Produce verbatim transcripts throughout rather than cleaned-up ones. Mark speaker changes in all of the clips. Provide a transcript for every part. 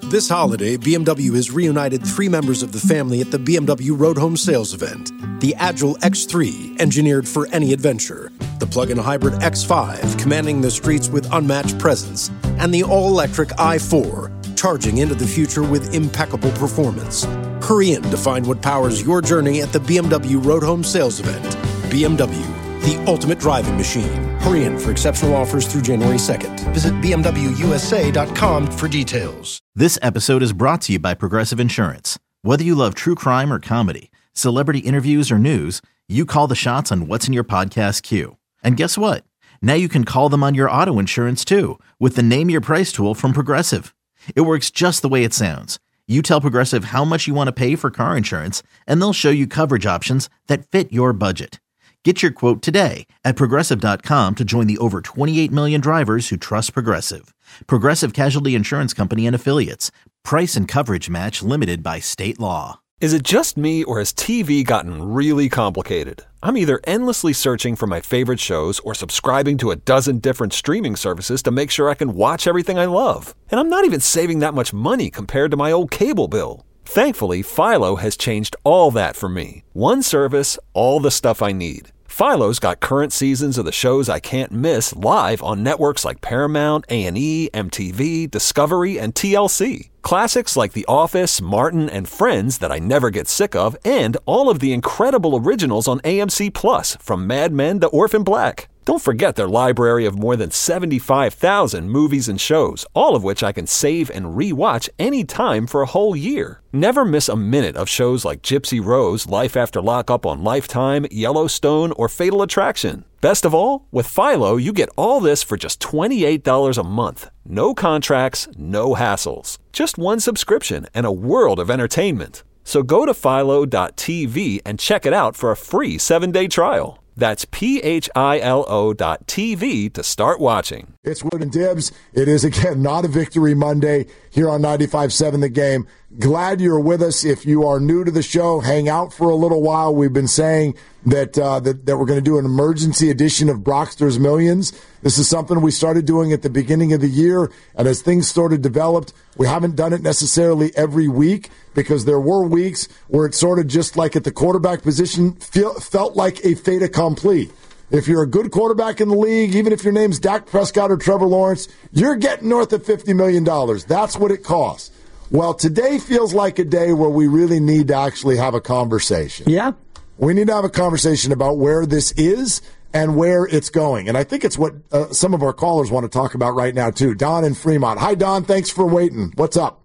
Speaker 1: This holiday, B M W has reunited three members of the family at the B M W Road Home Sales event. The Agile X three, engineered for any adventure. The plug-in hybrid X five, commanding the streets with unmatched presence. And the all-electric i four, charging into the future with impeccable performance. Hurry in to find what powers your journey at the B M W Road Home Sales event. B M W, the ultimate driving machine. Hurry in for exceptional offers through January second. Visit B M W U S A dot com for details.
Speaker 2: This episode is brought to you by Progressive Insurance. Whether you love true crime or comedy, celebrity interviews or news, you call the shots on what's in your podcast queue. And guess what? Now you can call them on your auto insurance too with the Name Your Price tool from Progressive. It works just the way it sounds. You tell Progressive how much you want to pay for car insurance, and they'll show you coverage options that fit your budget. Get your quote today at Progressive dot com to join the over twenty-eight million drivers who trust Progressive. Progressive Casualty Insurance Company and Affiliates. Price and coverage match limited by state law.
Speaker 3: Is it just me, or has T V gotten really complicated? I'm either endlessly searching for my favorite shows or subscribing to a dozen different streaming services to make sure I can watch everything I love. And I'm not even saving that much money compared to my old cable bill. Thankfully, Philo has changed all that for me. One service, all the stuff I need. Philo's got current seasons of the shows I can't miss live on networks like Paramount, A and E, M T V, Discovery, and T L C. Classics like The Office, Martin, and Friends that I never get sick of, and all of the incredible originals on A M C Plus, from Mad Men to Orphan Black. Don't forget their library of more than seventy-five thousand movies and shows, all of which I can save and re-watch anytime for a whole year. Never miss a minute of shows like Gypsy Rose, Life After Lockup on Lifetime, Yellowstone, or Fatal Attraction. Best of all, with Philo, you get all this for just twenty-eight dollars a month. No contracts, no hassles. Just one subscription and a world of entertainment. So go to Philo dot T V and check it out for a free seven-day trial. That's P H I L O dot T V to start watching.
Speaker 4: It's Wood and Dibs. It is, again, not a Victory Monday here on ninety-five point seven The Game. Glad you're with us. If you are new to the show, hang out for a little while. We've been saying that uh, that, that we're going to do an emergency edition of Brockster's Millions. This is something we started doing at the beginning of the year, and as things sort of developed, we haven't done it necessarily every week because there were weeks where it sort of just like at the quarterback position feel, felt like a fait accompli. If you're a good quarterback in the league, even if your name's Dak Prescott or Trevor Lawrence, you're getting north of fifty million dollars. That's what it costs. Well, today feels like a day where we really need to actually have a conversation.
Speaker 5: Yeah.
Speaker 4: We need to have a conversation about where this is and where it's going. And I think it's what uh, some of our callers want to talk about right now, too. Don in Fremont. Hi, Don. Thanks for waiting. What's up?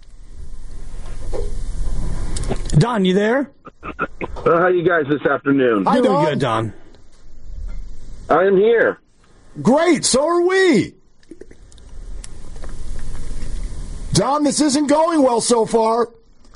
Speaker 5: Don, you there?
Speaker 6: Uh, how are you guys this afternoon?
Speaker 4: Hi,
Speaker 5: Doing
Speaker 4: Don.
Speaker 5: good, Don.
Speaker 6: I am here.
Speaker 4: Great. So are we. Don, this isn't going well so far.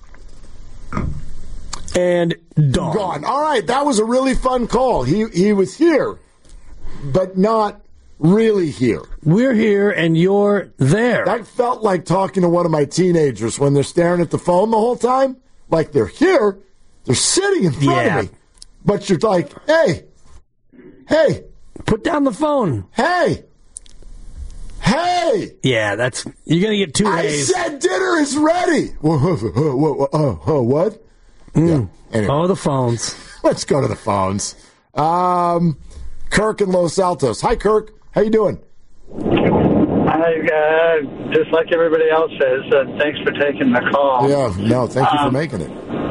Speaker 5: And Don.
Speaker 4: Gone. All right, that was a really fun call. He he was here, but not really here.
Speaker 5: We're here and you're there.
Speaker 4: That felt like talking to one of my teenagers when they're staring at the phone the whole time. Like they're here, they're sitting in front
Speaker 5: Yeah.
Speaker 4: of me. But you're like, hey, hey,
Speaker 5: Put down the phone.
Speaker 4: hey, hey.
Speaker 5: Yeah, that's you're gonna get two
Speaker 4: I
Speaker 5: A's.
Speaker 4: said dinner is ready. What?
Speaker 5: Mm.
Speaker 4: Yeah. Anyway.
Speaker 5: Oh, the phones.
Speaker 4: Let's go to the phones. Um, Kirk in Los Altos. Hi, Kirk. How you doing?
Speaker 7: I, uh, just like everybody else says, uh, thanks for taking the call.
Speaker 4: Yeah, no, thank you for
Speaker 7: Um,
Speaker 4: making it.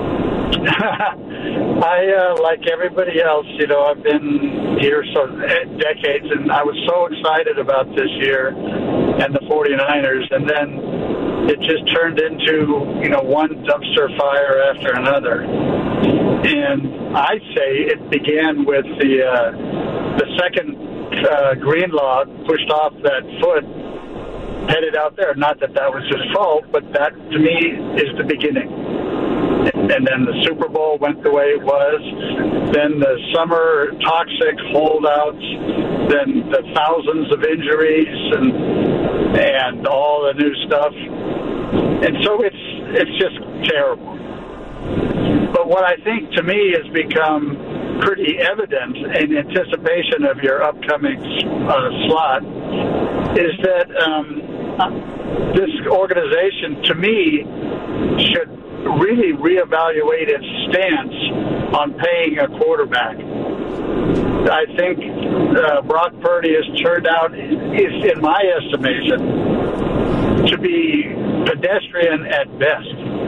Speaker 7: I, uh, like everybody else, you know, I've been here so decades, and I was so excited about this year and the 49ers, and then it just turned into, you know, one dumpster fire after another. And I say it began with the uh, the second uh, Greenlaw pushed off that foot, headed out there. Not that that was his fault, but that, to me, is the beginning. And then the Super Bowl went the way it was. Then the summer toxic holdouts. Then the thousands of injuries and and all the new stuff. And so it's it's just terrible. But what I think to me has become pretty evident in anticipation of your upcoming uh, slot is that um, uh, this organization, to me, should really reevaluate its stance on paying a quarterback. I think uh, Brock Purdy has turned out, is, in my estimation, to be pedestrian at best.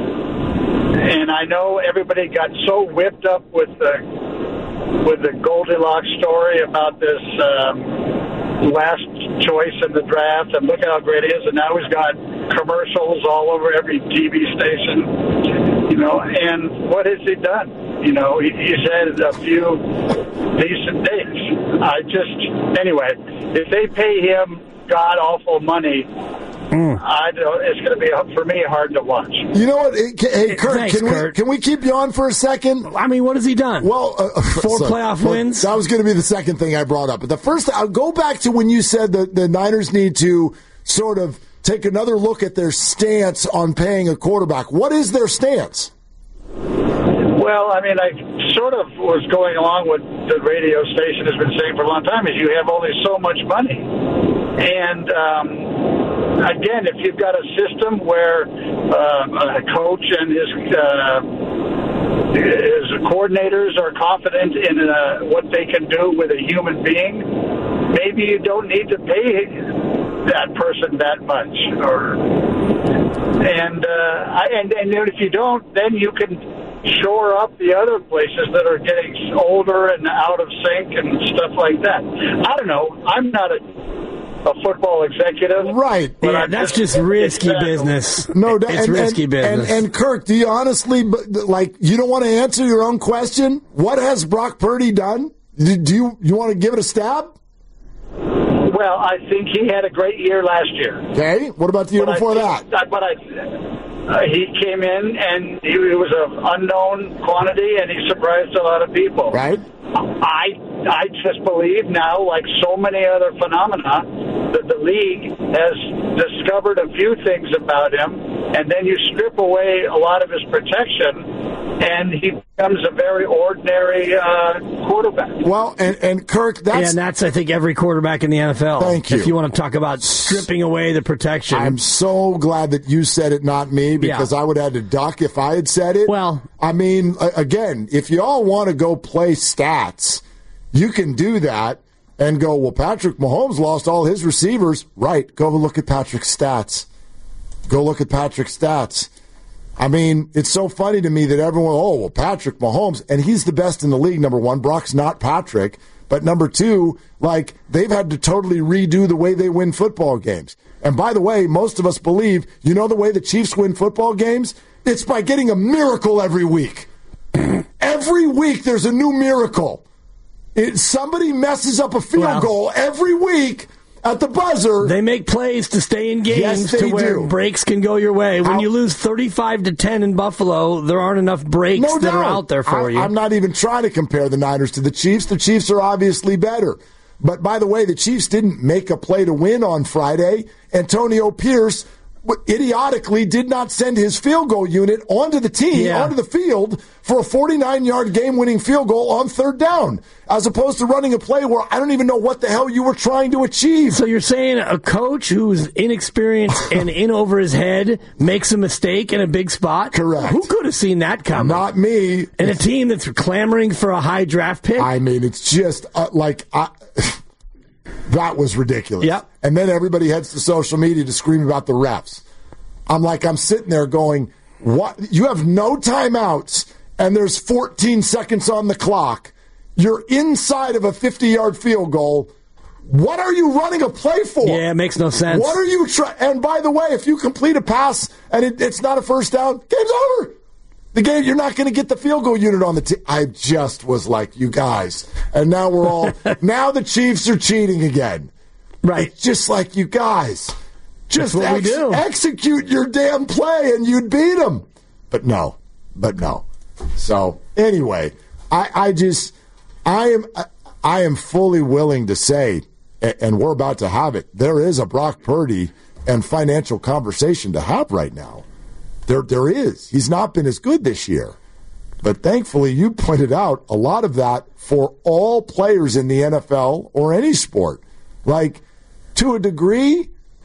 Speaker 7: And I know everybody got so whipped up with the with the Goldilocks story about this um, last choice in the draft, and look how great it is. And now he's got commercials all over every T V station, you know. And what has he done? You know, he, he's had a few decent days. I just, anyway, if they pay him god awful money, Mm. I don't, it's going to be, for me, hard to watch.
Speaker 4: You know what? Hey, Kurt,
Speaker 5: Thanks,
Speaker 4: can,
Speaker 5: Kurt.
Speaker 4: We, can we keep you on for a second?
Speaker 5: I mean, what has he done?
Speaker 4: Well, uh,
Speaker 5: Four
Speaker 4: so,
Speaker 5: playoff
Speaker 4: well,
Speaker 5: wins?
Speaker 4: That was going to be the second thing I brought up. But the first, I'll go back to when you said that the Niners need to sort of take another look at their stance on paying a quarterback. What is their stance?
Speaker 7: Well, I mean, I sort of was going along with the radio station has been saying for a long time, is you have only so much money. And, um, again, if you've got a system where uh, a coach and his uh, his coordinators are confident in uh, what they can do with a human being, maybe you don't need to pay that person that much. Or and uh, I, and and if you don't, then you can shore up the other places that are getting older and out of sync and stuff like that. I don't know. I'm not a a football executive.
Speaker 4: Right.
Speaker 5: Yeah, that's just, just risky business.
Speaker 4: No,
Speaker 5: it's
Speaker 4: and,
Speaker 5: risky
Speaker 4: and,
Speaker 5: business.
Speaker 4: And, and Kirk, do you honestly, like, you don't want to answer your own question? What has Brock Purdy done? Do, do you you want to give it a stab?
Speaker 7: Well, I think he had a great year last year.
Speaker 4: Okay. What about the year
Speaker 7: but
Speaker 4: before
Speaker 7: I think,
Speaker 4: that?
Speaker 7: But I, uh, he came in and he, he was an unknown quantity, and he surprised a lot of people.
Speaker 4: Right.
Speaker 7: I I just believe now, like so many other phenomena, that the league has discovered a few things about him, and then you strip away a lot of his protection, and he becomes a very ordinary uh, quarterback.
Speaker 4: Well, and, and Kirk, that's...
Speaker 5: Yeah, and that's, I think, every quarterback in the N F L.
Speaker 4: Thank you.
Speaker 5: If you want to talk about stripping away the protection.
Speaker 4: I'm so glad that you said it, not me, because yeah. I would have had to duck if I had said it.
Speaker 5: Well...
Speaker 4: I mean, again, if you all want to go play stats, you can do that and go, well, Patrick Mahomes lost all his receivers. Right, go look at Patrick's stats. Go look at Patrick's stats. I mean, it's so funny to me that everyone, oh, well, Patrick Mahomes, and he's the best in the league, number one. Brock's not Patrick. But number two, like, they've had to totally redo the way they win football games. And by the way, most of us believe, you know the way the Chiefs win football games? It's by getting a miracle every week. Every week there's a new miracle. It, somebody messes up a field well, goal every week at the buzzer.
Speaker 5: They make plays to stay in games
Speaker 4: yes, they
Speaker 5: to where
Speaker 4: do.
Speaker 5: breaks can go your way. When I'll, you lose thirty-five to ten in Buffalo, there aren't enough breaks
Speaker 4: no
Speaker 5: that
Speaker 4: doubt.
Speaker 5: are out there for
Speaker 4: I,
Speaker 5: you.
Speaker 4: I'm not even trying to compare the Niners to the Chiefs. The Chiefs are obviously better. But by the way, the Chiefs didn't make a play to win on Friday. Antonio Pierce idiotically did not send his field goal unit onto the team,
Speaker 5: yeah.
Speaker 4: onto the field for a forty-nine-yard game-winning field goal on third down, as opposed to running a play where I don't even know what the hell you were trying to achieve.
Speaker 5: So you're saying a coach who's inexperienced and in over his head makes a mistake in a big spot?
Speaker 4: Correct.
Speaker 5: Who could have seen that coming?
Speaker 4: Not me.
Speaker 5: And a team that's clamoring for a high draft pick?
Speaker 4: I mean, it's just uh, like... I, that was ridiculous.
Speaker 5: Yep.
Speaker 4: And then everybody heads to social media to scream about the refs. I'm like, I'm sitting there going, what? You have no timeouts, and there's fourteen seconds on the clock. You're inside of a fifty-yard field goal. What are you running a play for?
Speaker 5: Yeah, it makes no sense.
Speaker 4: What are you trying? And by the way, if you complete a pass and it, it's not a first down, game's over. The game, you're not going to get the field goal unit on the team. I just was like, you guys. And now we're all, now the Chiefs are cheating again.
Speaker 5: Right.
Speaker 4: It's just like, you guys, just
Speaker 5: what
Speaker 4: ex-
Speaker 5: we do.
Speaker 4: execute your damn play and you'd beat them. But no, but no. So anyway, I, I just, I am, I am fully willing to say, and we're about to have it, there is a Brock Purdy and financial conversation to have right now. There, there is. He's not been as good this year. But thankfully, you pointed out a lot of that for all players in the N F L or any sport. Like, to a degree,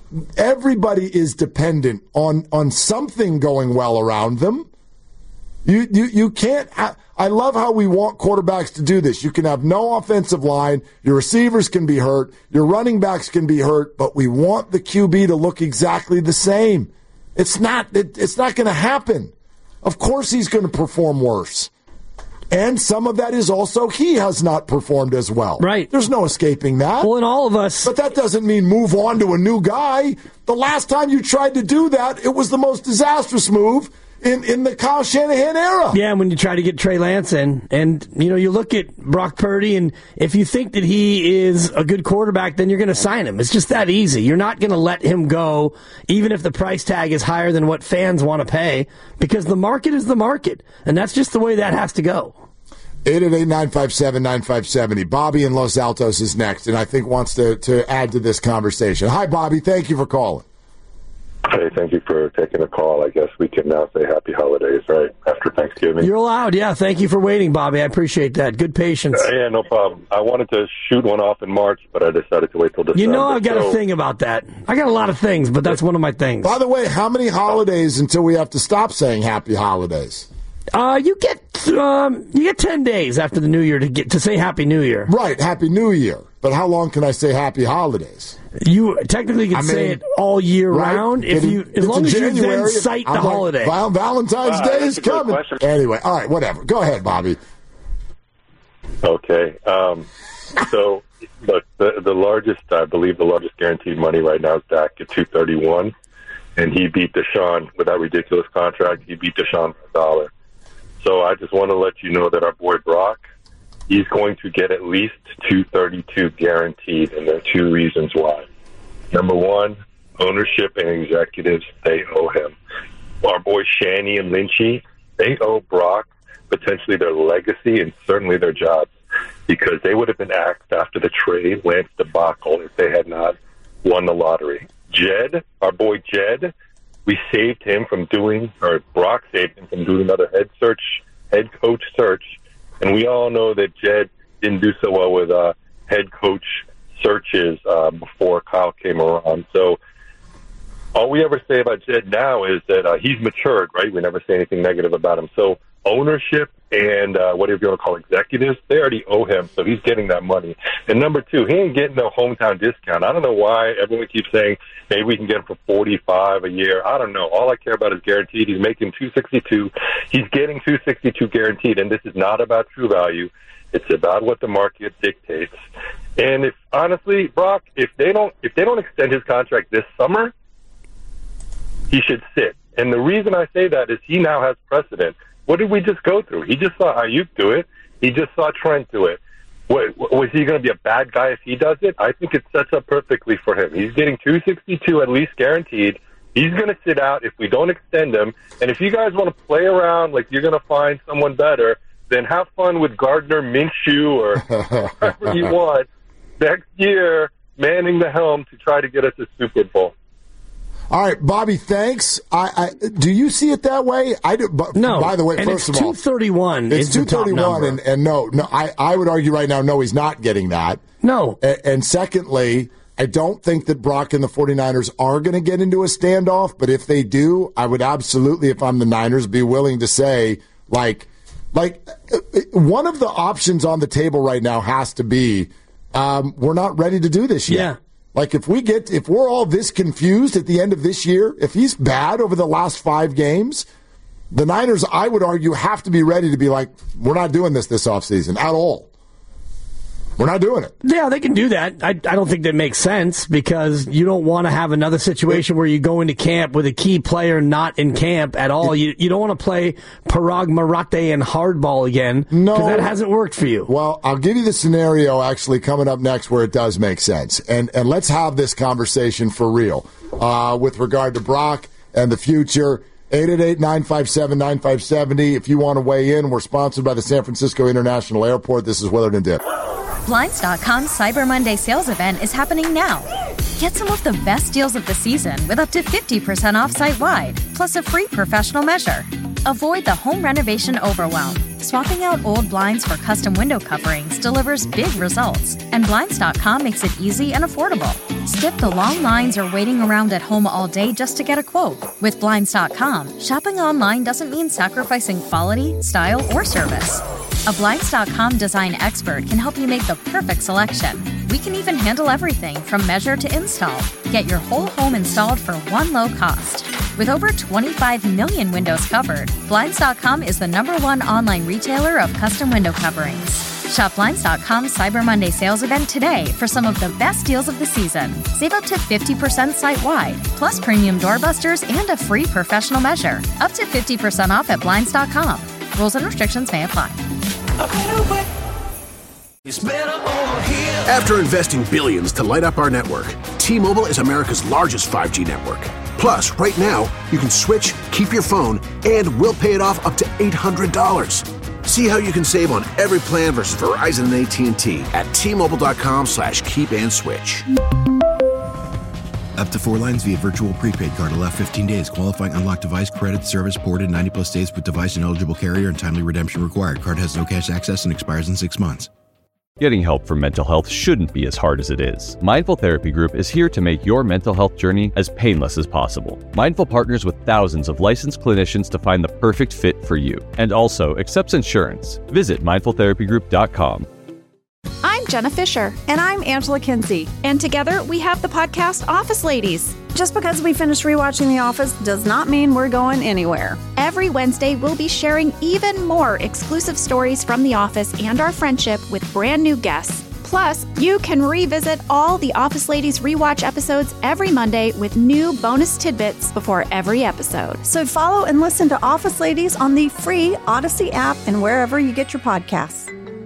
Speaker 4: everybody is dependent on, on something going well around them. You, you, you can't. I, I love how we want quarterbacks to do this. You can have no offensive line. Your receivers can be hurt. Your running backs can be hurt. But we want the Q B to look exactly the same. It's not. It, it's not going to happen. Of course, he's going to perform worse. And some of that is also he has not performed as well.
Speaker 5: Right.
Speaker 4: There's no escaping that.
Speaker 5: Well, and all of us.
Speaker 4: But that doesn't mean move on to a new guy. The last time you tried to do that, it was the most disastrous move in, in the Kyle Shanahan era.
Speaker 5: Yeah, when you try to get Trey Lance in. And, you know, you look at Brock Purdy, and if you think that he is a good quarterback, then you're going to sign him. It's just that easy. You're not going to let him go, even if the price tag is higher than what fans want to pay, because the market is the market. And that's just the way that has to go.
Speaker 4: eight eight eight, nine five seven, nine five seven zero. Bobby in Los Altos is next, and I think wants to, to add to this conversation. Hi, Bobby. Thank you for calling.
Speaker 8: Hey, thank you for taking the call. I guess we can now say happy holidays, right, after Thanksgiving.
Speaker 5: You're allowed, yeah. Thank you for waiting, Bobby. I appreciate that. Good patience.
Speaker 8: Uh, yeah, no problem. I wanted to shoot one off in March, but I decided to wait till December.
Speaker 5: You know I've got
Speaker 8: so...
Speaker 5: a thing about that. I got a lot of things, but that's one of my things.
Speaker 4: By the way, how many holidays until we have to stop saying happy holidays?
Speaker 5: Uh, you get um, you get ten days after the New Year to get to say Happy New Year.
Speaker 4: Right, Happy New Year. But how long can I say Happy Holidays?
Speaker 5: You technically can I mean, say it all year
Speaker 4: right?
Speaker 5: round if you, as long as you then cite the
Speaker 4: I'm
Speaker 5: holiday.
Speaker 4: Like, Valentine's
Speaker 8: uh,
Speaker 4: Day is coming. Anyway, all right, whatever. Go ahead, Bobby.
Speaker 8: Okay. Um, so, look, the, the largest, I believe, the largest guaranteed money right now is Dak at two thirty one, and he beat Deshaun with that ridiculous contract. He beat Deshaun by a dollar. So I just want to let you know that our boy Brock, he's going to get at least two thirty-two guaranteed, and there are two reasons why. Number one, ownership and executives, they owe him. Our boy Shanny and Lynchy, they owe Brock potentially their legacy and certainly their jobs, because they would have been axed after the Trey Lance debacle if they had not won the lottery. Jed, our boy Jed, we saved him from doing, or Brock saved him from doing another head search, head coach search. And we all know that Jed didn't do so well with uh, head coach searches uh, before Kyle came around. So all we ever say about Jed now is that uh, he's matured, right? We never say anything negative about him. So ownership and uh, whatever you want to call executives, they already owe him, so he's getting that money. And number two, he ain't getting no hometown discount. I don't know why everyone keeps saying maybe we can get him for forty-five a year. I don't know. All I care about is guaranteed. He's making two sixty-two. He's getting two sixty-two guaranteed, and this is not about true value. It's about what the market dictates. And if honestly, Brock, if they don't if they don't extend his contract this summer, he should sit. And the reason I say that is he now has precedent. What did we just go through? He just saw Ayuk do it. He just saw Trent do it. What, was he going to be a bad guy if he does it? I think it sets up perfectly for him. He's getting two sixty-two at least guaranteed. He's going to sit out if we don't extend him. And if you guys want to play around like you're going to find someone better, then have fun with Gardner Minshew or whoever you want next year manning the helm to try to get us a Super Bowl.
Speaker 4: All right, Bobby, thanks. I, I do you see it that way? I do. But
Speaker 5: no.
Speaker 4: By the way,
Speaker 5: and
Speaker 4: first
Speaker 5: it's
Speaker 4: of all,
Speaker 5: two thirty-one.
Speaker 4: It's two thirty-one, and, and no, no. I, I would argue right now, no, he's not getting that.
Speaker 5: No.
Speaker 4: And, and secondly, I don't think that Brock and the 49ers are going to get into a standoff. But if they do, I would absolutely, if I'm the Niners, be willing to say, like, like one of the options on the table right now has to be, um, we're not ready to do this yet.
Speaker 5: Yeah.
Speaker 4: Like, if we get, if we're all this confused at the end of this year, if he's bad over the last five games, the Niners, I would argue, have to be ready to be like, we're not doing this this offseason at all. We're not doing it.
Speaker 5: Yeah, they can do that. I, I don't think that makes sense because you don't want to have another situation where you go into camp with a key player not in camp at all. You you don't want to play Parag Marate and hardball again because
Speaker 4: no,
Speaker 5: that hasn't worked for you.
Speaker 4: Well, I'll give you the scenario actually coming up next where it does make sense. And, and let's have this conversation for real uh, with regard to Brock and the future. eight eight eight, nine five seven, nine five seven zero. If you want to weigh in, we're sponsored by the San Francisco International Airport. This is Willard and Dip.
Speaker 9: Blinds dot com's Cyber Monday sales event is happening now. Get some of the best deals of the season with up to fifty percent off site-wide, plus a free professional measure. Avoid the home renovation overwhelm. Swapping out old blinds for custom window coverings delivers big results, and Blinds dot com makes it easy and affordable. Skip the long lines or waiting around at home all day just to get a quote. With Blinds dot com, shopping online doesn't mean sacrificing quality, style, or service. A Blinds dot com design expert can help you make the perfect selection. We can even handle everything from measure to install. Get your whole home installed for one low cost. With over twenty-five million windows covered, Blinds dot com is the number one online retailer of custom window coverings. Shop Blinds dot com's Cyber Monday sales event today for some of the best deals of the season. Save up to fifty percent site-wide, plus premium doorbusters and a free professional measure. Up to fifty percent off at Blinds dot com. Rules and restrictions may apply.
Speaker 10: After investing billions to light up our network, T-Mobile is America's largest five G network. Plus, right now, you can switch, keep your phone, and we'll pay it off up to eight hundred dollars. See how you can save on every plan versus Verizon and A T and T at T-Mobile.com slash keep and switch.
Speaker 11: Up to four lines via virtual prepaid card. Allow fifteen days. Qualifying unlocked device credit service ported ninety plus days with device and eligible carrier and timely redemption required. Card has no cash access and expires in six months.
Speaker 12: Getting help for mental health shouldn't be as hard as it is. Mindful Therapy Group is here to make your mental health journey as painless as possible. Mindful partners with thousands of licensed clinicians to find the perfect fit for you, and also accepts insurance. Visit mindful therapy group dot com.
Speaker 13: I'm Jenna Fisher. And I'm Angela Kinsey. And together we have the podcast Office Ladies.
Speaker 14: Just because we finished rewatching The Office does not mean we're going anywhere.
Speaker 13: Every Wednesday, we'll be sharing even more exclusive stories from The Office and our friendship with brand new guests. Plus, you can revisit all the Office Ladies rewatch episodes every Monday with new bonus tidbits before every episode.
Speaker 14: So follow and listen to Office Ladies on the free Odyssey app and wherever you get your podcasts.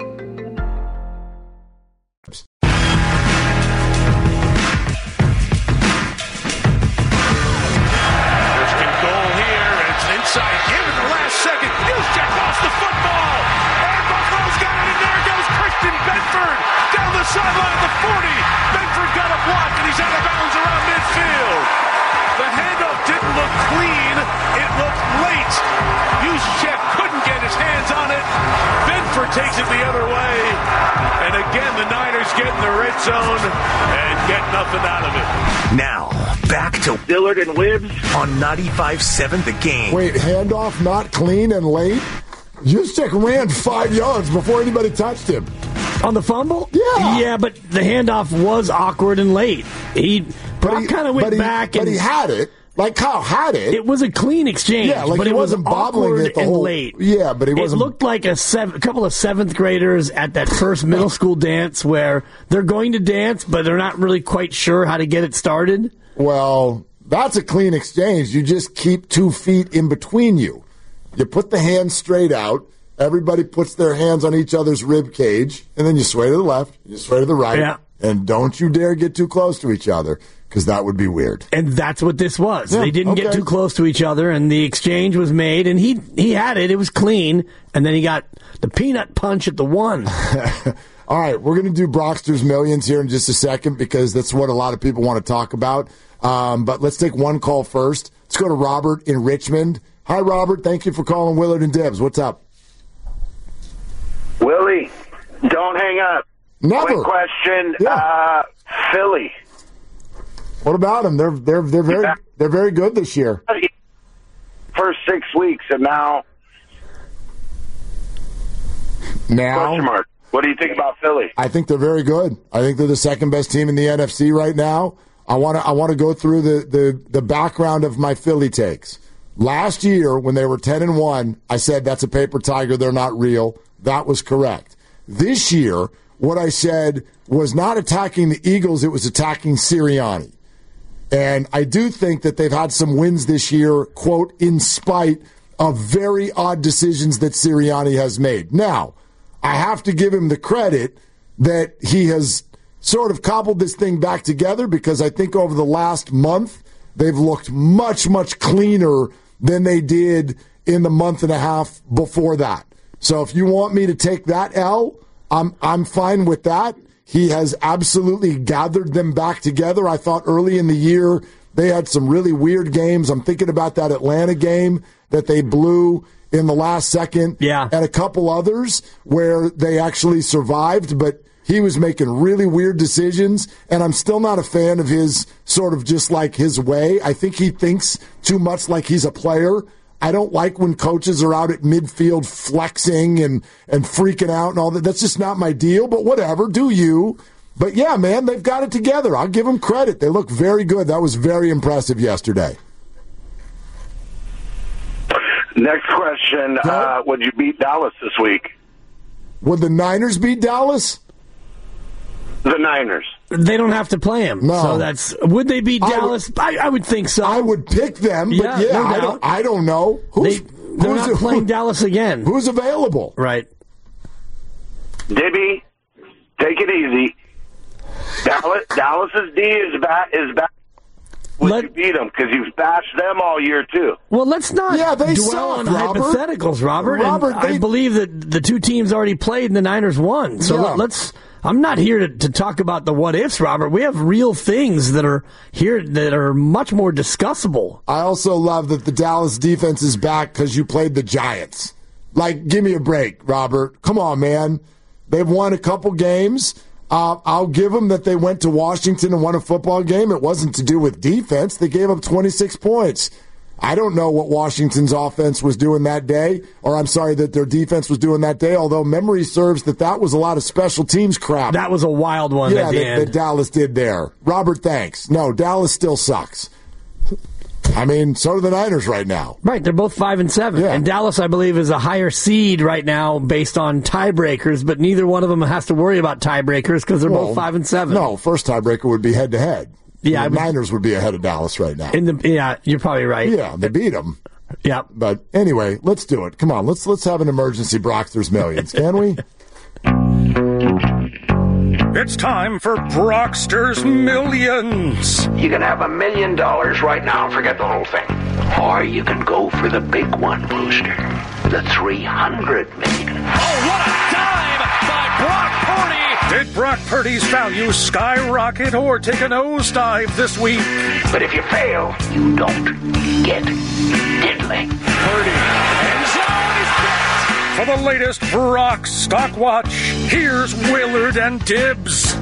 Speaker 15: Given the last second, Juszczyk lost the football, and Buffalo's got it, and there goes Christian Benford down the sideline at the forty. Benford got a block, and he's out of bounds around midfield. The handoff didn't look clean, it looked late. Juszczyk couldn't get his hands on it. Benford takes it the other way, and again the Niners get in the red zone and get nothing out of it.
Speaker 10: Now, back to Dillard and Wibbs on ninety-five seven The Game.
Speaker 4: Wait, handoff not clean and late? Juszczyk ran five yards before anybody touched him.
Speaker 5: On the fumble?
Speaker 4: Yeah.
Speaker 5: Yeah, but the handoff was awkward and late. He, Brock kind of went
Speaker 4: but he,
Speaker 5: back.
Speaker 4: But
Speaker 5: and
Speaker 4: he had it. Like Kyle had it.
Speaker 5: It was a clean exchange,
Speaker 4: yeah, like
Speaker 5: but
Speaker 4: he
Speaker 5: it
Speaker 4: wasn't
Speaker 5: was
Speaker 4: bobbling it the
Speaker 5: and
Speaker 4: whole,
Speaker 5: late.
Speaker 4: Yeah, but he wasn't.
Speaker 5: It looked like a, seven, a couple of seventh graders at that first middle school dance where they're going to dance, but they're not really quite sure how to get it started.
Speaker 4: Well, that's a clean exchange. You just keep two feet in between you. You put the hands straight out. Everybody puts their hands on each other's rib cage, and then you sway to the left, you sway to the right,
Speaker 5: yeah.
Speaker 4: And don't you dare get too close to each other, because that would be weird.
Speaker 5: And that's what this was.
Speaker 4: Yeah,
Speaker 5: they didn't
Speaker 4: okay.
Speaker 5: get too close to each other, and the exchange was made, and he he had it. It was clean, and then he got the peanut punch at the one.
Speaker 4: All right, we're going to do Brockster's Millions here in just a second, because that's what a lot of people want to talk about. Um, but let's take one call first. Let's go to Robert in Richmond. Hi, Robert. Thank you for calling Willard and Dibs. What's up?
Speaker 6: Willie, don't hang up.
Speaker 4: Never.
Speaker 6: Quick question.
Speaker 4: Yeah.
Speaker 6: Uh, Philly.
Speaker 4: What about them? They're they're they're very they're very good this year.
Speaker 6: First six weeks, and now.
Speaker 4: Now.
Speaker 6: Question mark. What do you think about Philly?
Speaker 4: I think they're very good. I think they're the second best team in the N F C right now. I want to I want to go through the, the, the background of my Philly takes. Last year, when they were ten and one, I said that's a paper tiger. They're not real. That was correct. This year, what I said was not attacking the Eagles. It was attacking Sirianni. And I do think that they've had some wins this year, quote, in spite of very odd decisions that Sirianni has made. Now, I have to give him the credit that he has sort of cobbled this thing back together, because I think over the last month, they've looked much, much cleaner than they did in the month and a half before that. So if you want me to take that L, I'm I'm fine with that. He has absolutely gathered them back together. I thought early in the year they had some really weird games. I'm thinking about that Atlanta game that they blew in the last second,
Speaker 5: yeah.
Speaker 4: and a couple others where they actually survived. But he was making really weird decisions, and I'm still not a fan of his sort of just like his way. I think he thinks too much like he's a player. I don't like when coaches are out at midfield flexing and, and freaking out and all that. That's just not my deal, but whatever, do you. But, yeah, man, they've got it together. I'll give them credit. They look very good. That was very impressive yesterday.
Speaker 6: Next question, uh, would you beat Dallas this week?
Speaker 4: Would the Niners beat Dallas?
Speaker 6: The Niners.
Speaker 5: They don't have to play him.
Speaker 4: No.
Speaker 5: So that's would they beat
Speaker 4: I
Speaker 5: Dallas?
Speaker 4: would,
Speaker 5: I, I would think so.
Speaker 4: I would pick them, but
Speaker 5: yeah,
Speaker 4: yeah,
Speaker 5: no
Speaker 4: I, don't, I don't know. Who's,
Speaker 5: they, they're
Speaker 4: who's
Speaker 5: not playing Dallas again.
Speaker 4: Who's available?
Speaker 5: Right.
Speaker 6: Dibby, take it easy. Dallas, Dallas's D is back. Is back. Would
Speaker 5: Let,
Speaker 6: you beat them? Because you've bashed them all year too.
Speaker 5: Well, let's not
Speaker 4: yeah, they
Speaker 5: dwell
Speaker 4: suck,
Speaker 5: on
Speaker 4: Robert.
Speaker 5: hypotheticals, Robert.
Speaker 4: Robert,
Speaker 5: and
Speaker 4: they,
Speaker 5: I believe that the two teams already played and the Niners won. So
Speaker 4: yeah.
Speaker 5: let's. I'm not here to, to talk about the what ifs, Robert. We have real things that are here that are much more discussable.
Speaker 4: I also love that the Dallas defense is back because you played the Giants. Like, give me a break, Robert. Come on, man. They've won a couple games. Uh, I'll give them that they went to Washington and won a football game. It wasn't to do with defense. They gave up twenty-six points. I don't know what Washington's offense was doing that day, or I'm sorry, that their defense was doing that day, although memory serves that that was a lot of special teams crap.
Speaker 5: That was a wild one.
Speaker 4: Yeah,
Speaker 5: at the
Speaker 4: that,
Speaker 5: end.
Speaker 4: that Dallas did there. Robert, thanks. No, Dallas still sucks. I mean, so do the Niners right now.
Speaker 5: Right, they're both five and seven,
Speaker 4: Yeah.
Speaker 5: and Dallas, I believe, is a higher seed right now based on tiebreakers. But neither one of them has to worry about tiebreakers because they're
Speaker 4: Well,
Speaker 5: both five and seven.
Speaker 4: No, first tiebreaker would be head to head.
Speaker 5: Yeah,
Speaker 4: the
Speaker 5: I would-
Speaker 4: Niners would be ahead of Dallas right now.
Speaker 5: In the yeah, you're probably right.
Speaker 4: Yeah, they beat them.
Speaker 5: Yeah,
Speaker 4: but anyway, let's do it. Come on, let's let's have an emergency Brocksters Millions, can we?
Speaker 15: It's time for Brocksters Millions.
Speaker 16: You can have a million dollars right now and forget the whole thing. Or you can go for the big one, Brewster. The three hundred million.
Speaker 15: Oh, what a dime by Brock Purdy! Did Brock Purdy's value skyrocket or take a nosedive this week?
Speaker 16: But if you fail, you don't get diddly.
Speaker 15: Purdy. End zone is picked. For the latest Brock Stock Watch, here's Willard and Dibbs.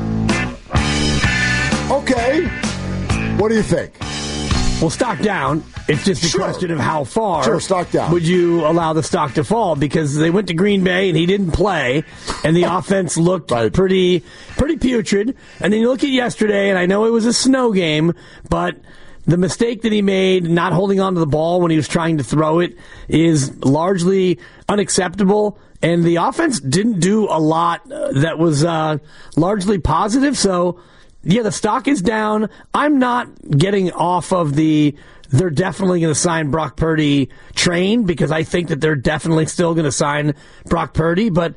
Speaker 4: Okay. What do you think?
Speaker 5: Well, stock down. It's just a
Speaker 4: Sure.
Speaker 5: question of how far.
Speaker 4: Sure, stock down.
Speaker 5: Would you allow the stock to fall? Because they went to Green Bay and he didn't play, and the offense looked
Speaker 4: Right.
Speaker 5: pretty, pretty putrid. And then you look at yesterday, and I know it was a snow game, but the mistake that he made, not holding on to the ball when he was trying to throw it, is largely unacceptable. And the offense didn't do a lot uh, that was uh, largely positive. So, yeah, the stock is down. I'm not getting off of the they're definitely going to sign Brock Purdy train because I think that they're definitely still going to sign Brock Purdy. But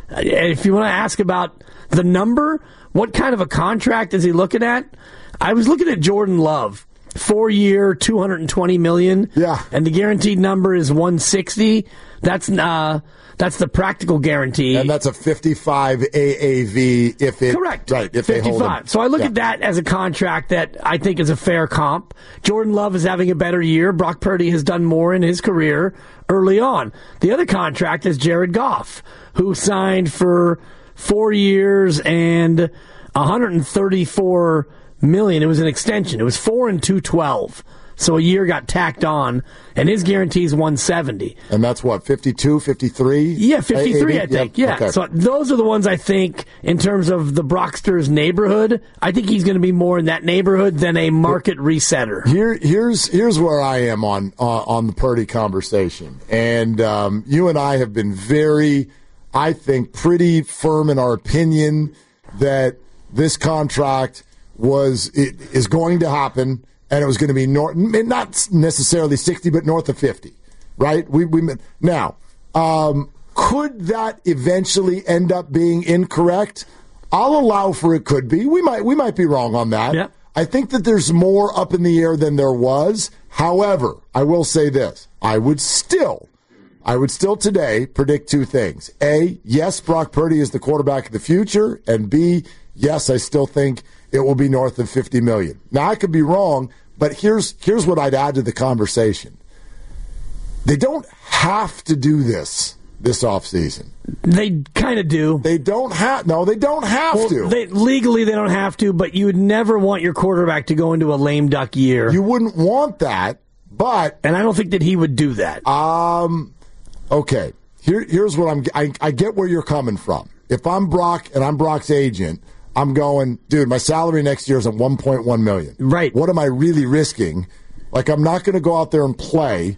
Speaker 5: if you want to ask about the number, what kind of a contract is he looking at? I was looking at Jordan Love. Four-year, two hundred twenty million dollars.
Speaker 4: Yeah.
Speaker 5: And the guaranteed number is one hundred sixty. That's uh, that's the practical guarantee.
Speaker 4: And that's a fifty-five A A V if it
Speaker 5: Correct.
Speaker 4: Right, if they hold him.
Speaker 5: fifty-five. So I look
Speaker 4: Yeah.
Speaker 5: at that as a contract that I think is a fair comp. Jordan Love is having a better year. Brock Purdy has done more in his career early on. The other contract is Jared Goff, who signed for four years and one hundred thirty-four million. It was an extension. It was four and two twelve. So a year got tacked on, and his guarantee is one hundred seventy.
Speaker 4: And that's what, fifty-two, fifty-three?
Speaker 5: Yeah, fifty-three, I think. Yeah.
Speaker 4: Okay.
Speaker 5: So those are the ones I think, in terms of the Brocksters neighborhood, I think he's going to be more in that neighborhood than a market resetter.
Speaker 4: Here, here's here's where I am on uh, on the Purdy conversation, and um, you and I have been very, I think, pretty firm in our opinion that this contract was it is going to happen, and it was going to be north, not necessarily sixty, but north of fifty, right? We we now um, could that eventually end up being incorrect? I'll allow for it. Could be. We might we might be wrong on that.
Speaker 5: Yeah.
Speaker 4: I think that there's more up in the air than there was. However, I will say this: I would still. I would still today predict two things. A, yes, Brock Purdy is the quarterback of the future. And B, yes, I still think it will be north of fifty million dollars. Now, I could be wrong, but here's here's what I'd add to the conversation. They don't have to do this. this offseason?
Speaker 5: They kind of do.
Speaker 4: They don't have. No, they don't have
Speaker 5: well,
Speaker 4: to.
Speaker 5: They, legally, they don't have to, but you would never want your quarterback to go into a lame duck year.
Speaker 4: You wouldn't want that, but
Speaker 5: and I don't think that he would do that.
Speaker 4: Um, okay. Here, here's what I'm. I, I get where you're coming from. If I'm Brock and I'm Brock's agent, I'm going, dude. My salary next year is at one point one million.
Speaker 5: Right.
Speaker 4: What am I really risking? Like, I'm not going to go out there and play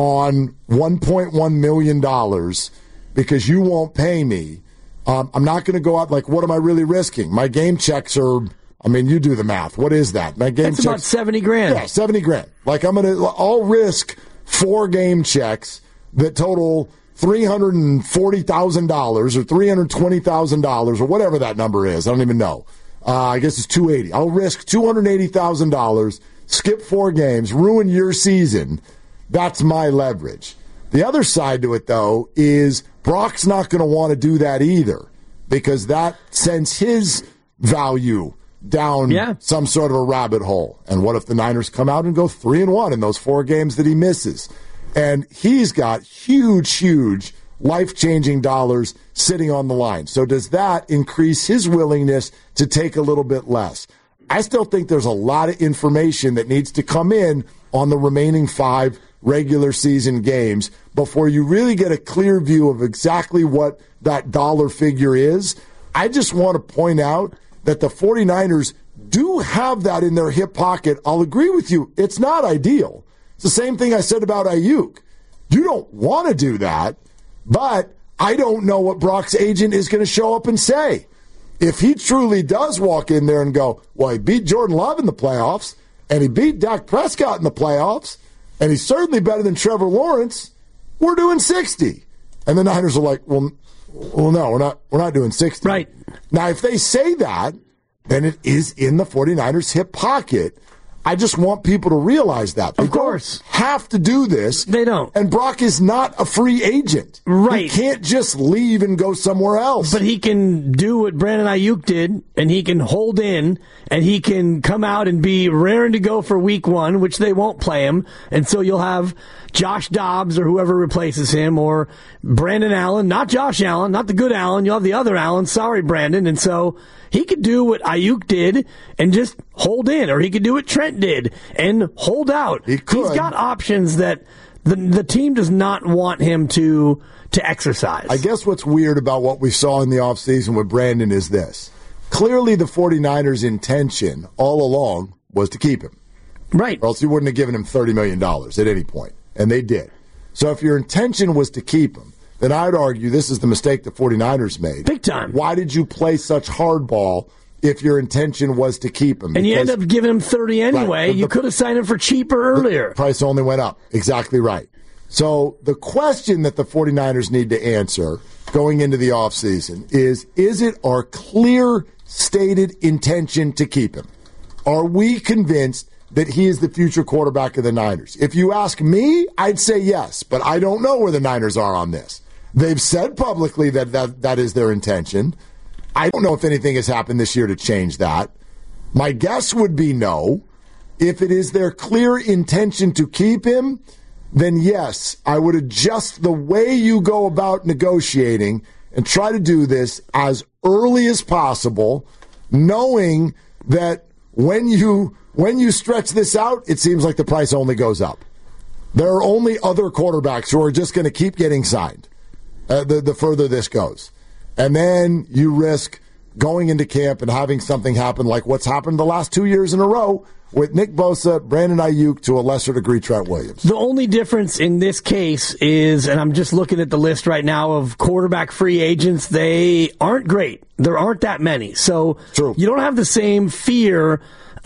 Speaker 4: on one point one million dollars because you won't pay me. Um, I'm not going to go out, like, what am I really risking? My game checks are, I mean, you do the math. What is that? My game
Speaker 5: That's
Speaker 4: checks,
Speaker 5: about seventy grand.
Speaker 4: Yeah, seventy grand. Like, I'm going to, I'll risk four game checks that total three hundred forty thousand dollars or three hundred twenty thousand dollars or whatever that number is. I don't even know. Uh, I guess it's two hundred eighty. I'll risk two hundred eighty thousand dollars, skip four games, ruin your season. That's my leverage. The other side to it, though, is Brock's not going to want to do that either because that sends his value down
Speaker 5: yeah.
Speaker 4: some sort of a rabbit hole. And what if the Niners come out and go three and one in those four games that he misses? And he's got huge, huge life-changing dollars sitting on the line. So does that increase his willingness to take a little bit less? I still think there's a lot of information that needs to come in on the remaining five regular season games before you really get a clear view of exactly what that dollar figure is. I just want to point out that the 49ers do have that in their hip pocket. I'll agree with you. It's not ideal. It's the same thing I said about Ayuk. You don't want to do that, but I don't know what Brock's agent is going to show up and say. If he truly does walk in there and go, well, he beat Jordan Love in the playoffs, and he beat Dak Prescott in the playoffs, and he's certainly better than Trevor Lawrence, we're doing sixty. And the Niners are like, well, well no, we're not we're not doing sixty.
Speaker 5: Right.
Speaker 4: Now, if they say that, then it is in the 49ers' hip pocket. I just want people to realize that. They
Speaker 5: of course.
Speaker 4: Don't have to do this.
Speaker 5: They don't.
Speaker 4: And Brock is not a free agent.
Speaker 5: Right.
Speaker 4: He can't just leave and go somewhere else.
Speaker 5: But he can do what Brandon Ayuk did, and he can hold in, and he can come out and be raring to go for week one, which they won't play him. And so you'll have Josh Dobbs or whoever replaces him, or Brandon Allen, not Josh Allen, not the good Allen. You'll have the other Allen. Sorry, Brandon. And so he could do what Ayuk did and just hold in, or he could do what Trent did and hold out.
Speaker 4: He could.
Speaker 5: He's got options that the the team does not want him to to exercise.
Speaker 4: I guess what's weird about what we saw in the offseason with Brandon is this. Clearly the 49ers' intention all along was to keep him.
Speaker 5: Right.
Speaker 4: Or else you wouldn't have given him thirty million dollars at any point. And they did. So if your intention was to keep him, then I'd argue this is the mistake the 49ers made.
Speaker 5: Big time.
Speaker 4: Why did you play such hardball if your intention was to keep him?
Speaker 5: And because, you end up giving him thirty anyway. Right, the, you could have signed him for cheaper earlier.
Speaker 4: The price only went up. Exactly right. So the question that the 49ers need to answer going into the offseason is, is it our clear stated intention to keep him? Are we convinced that he is the future quarterback of the Niners? If you ask me, I'd say yes, but I don't know where the Niners are on this. They've said publicly that that, that is their intention. I don't know if anything has happened this year to change that. My guess would be no. If it is their clear intention to keep him, then yes, I would adjust the way you go about negotiating and try to do this as early as possible, knowing that when you when you stretch this out, it seems like the price only goes up. There are only other quarterbacks who are just going to keep getting signed uh, the, the further this goes. And then you risk going into camp and having something happen like what's happened the last two years in a row with Nick Bosa, Brandon Ayuk, to a lesser degree Trent Williams.
Speaker 5: The only difference in this case is, and I'm just looking at the list right now of quarterback free agents, they aren't great. There aren't that many. So
Speaker 4: True.
Speaker 5: You don't have the same fear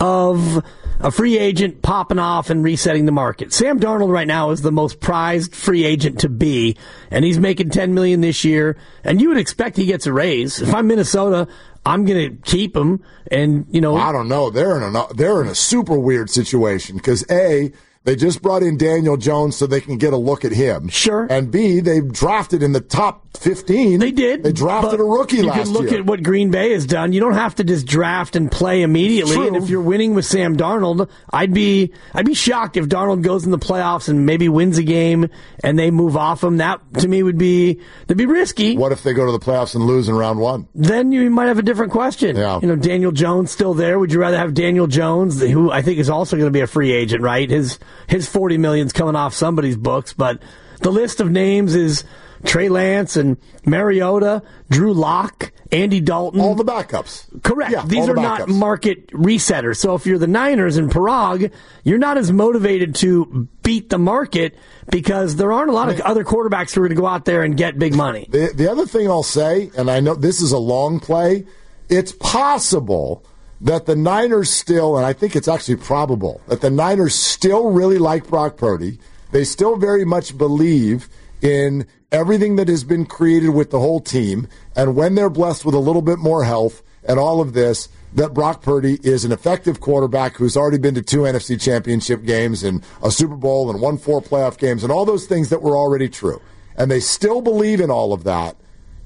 Speaker 5: of a free agent popping off and resetting the market. Sam Darnold right now is the most prized free agent to be, and he's making ten million dollars this year, and you would expect he gets a raise. If I'm Minnesota, I'm going to keep him, and, you know.
Speaker 4: I don't know. They're in a, they're in a super weird situation because, A, They just brought in Daniel Jones so they can get a look at him.
Speaker 5: Sure.
Speaker 4: And B, they drafted in the top fifteen.
Speaker 5: They did.
Speaker 4: They drafted a rookie last year.
Speaker 5: You can look at what Green Bay has done. You don't have to just draft and play immediately.
Speaker 4: True.
Speaker 5: And if you're winning with Sam Darnold, I'd be I'd be shocked if Darnold goes in the playoffs and maybe wins a game and they move off him. That to me would be that'd be risky.
Speaker 4: What if they go to the playoffs and lose in round one?
Speaker 5: Then you might have a different question.
Speaker 4: Yeah.
Speaker 5: You know, Daniel Jones still there. Would you rather have Daniel Jones, who I think is also going to be a free agent, right? His his forty million's coming off somebody's books, but the list of names is Trey Lance and Mariota, Drew Lock, Andy Dalton.
Speaker 4: All the backups.
Speaker 5: Correct.
Speaker 4: Yeah,
Speaker 5: These
Speaker 4: all
Speaker 5: are
Speaker 4: the
Speaker 5: not
Speaker 4: backups.
Speaker 5: market resetters. So if you're the Niners and Parag, you're not as motivated to beat the market because there aren't a lot of other quarterbacks who are going to go out there and get big money.
Speaker 4: The, the other thing I'll say, and I know this is a long play, it's possible that the Niners still, and I think it's actually probable, that the Niners still really like Brock Purdy. They still very much believe in everything that has been created with the whole team, and when they're blessed with a little bit more health and all of this, that Brock Purdy is an effective quarterback who's already been to two N F C championship games and a Super Bowl and won four playoff games and all those things that were already true. And they still believe in all of that,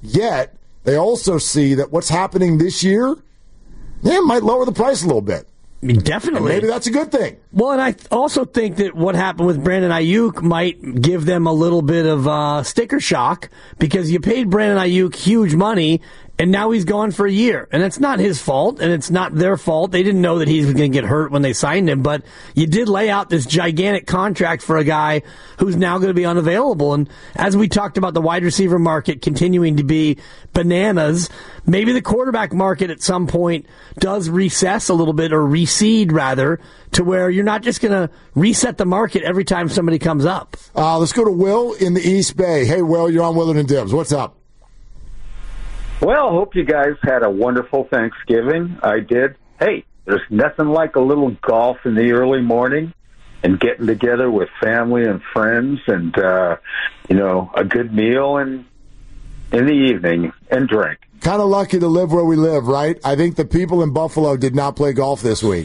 Speaker 4: yet they also see that what's happening this year, yeah, might lower the price a little bit.
Speaker 5: Definitely.
Speaker 4: And maybe that's a good thing.
Speaker 5: Well, and I also think that what happened with Brandon Ayuk might give them a little bit of uh, sticker shock because you paid Brandon Ayuk huge money, and now he's gone for a year. And it's not his fault, and it's not their fault. They didn't know that he was going to get hurt when they signed him, but you did lay out this gigantic contract for a guy who's now going to be unavailable. And as we talked about the wide receiver market continuing to be bananas, maybe the quarterback market at some point does recess a little bit, or recede rather, to where you're not just going to reset the market every time somebody comes up.
Speaker 4: Uh, let's go to Will in the East Bay. Hey, Will, you're on Willard and Dibs. What's up?
Speaker 17: Well, hope you guys had a wonderful Thanksgiving. I did. Hey, there's nothing like a little golf in the early morning and getting together with family and friends and, uh, you know, a good meal and in the evening and drink.
Speaker 4: Kind of lucky to live where we live, right? I think the people in Buffalo did not play golf this week.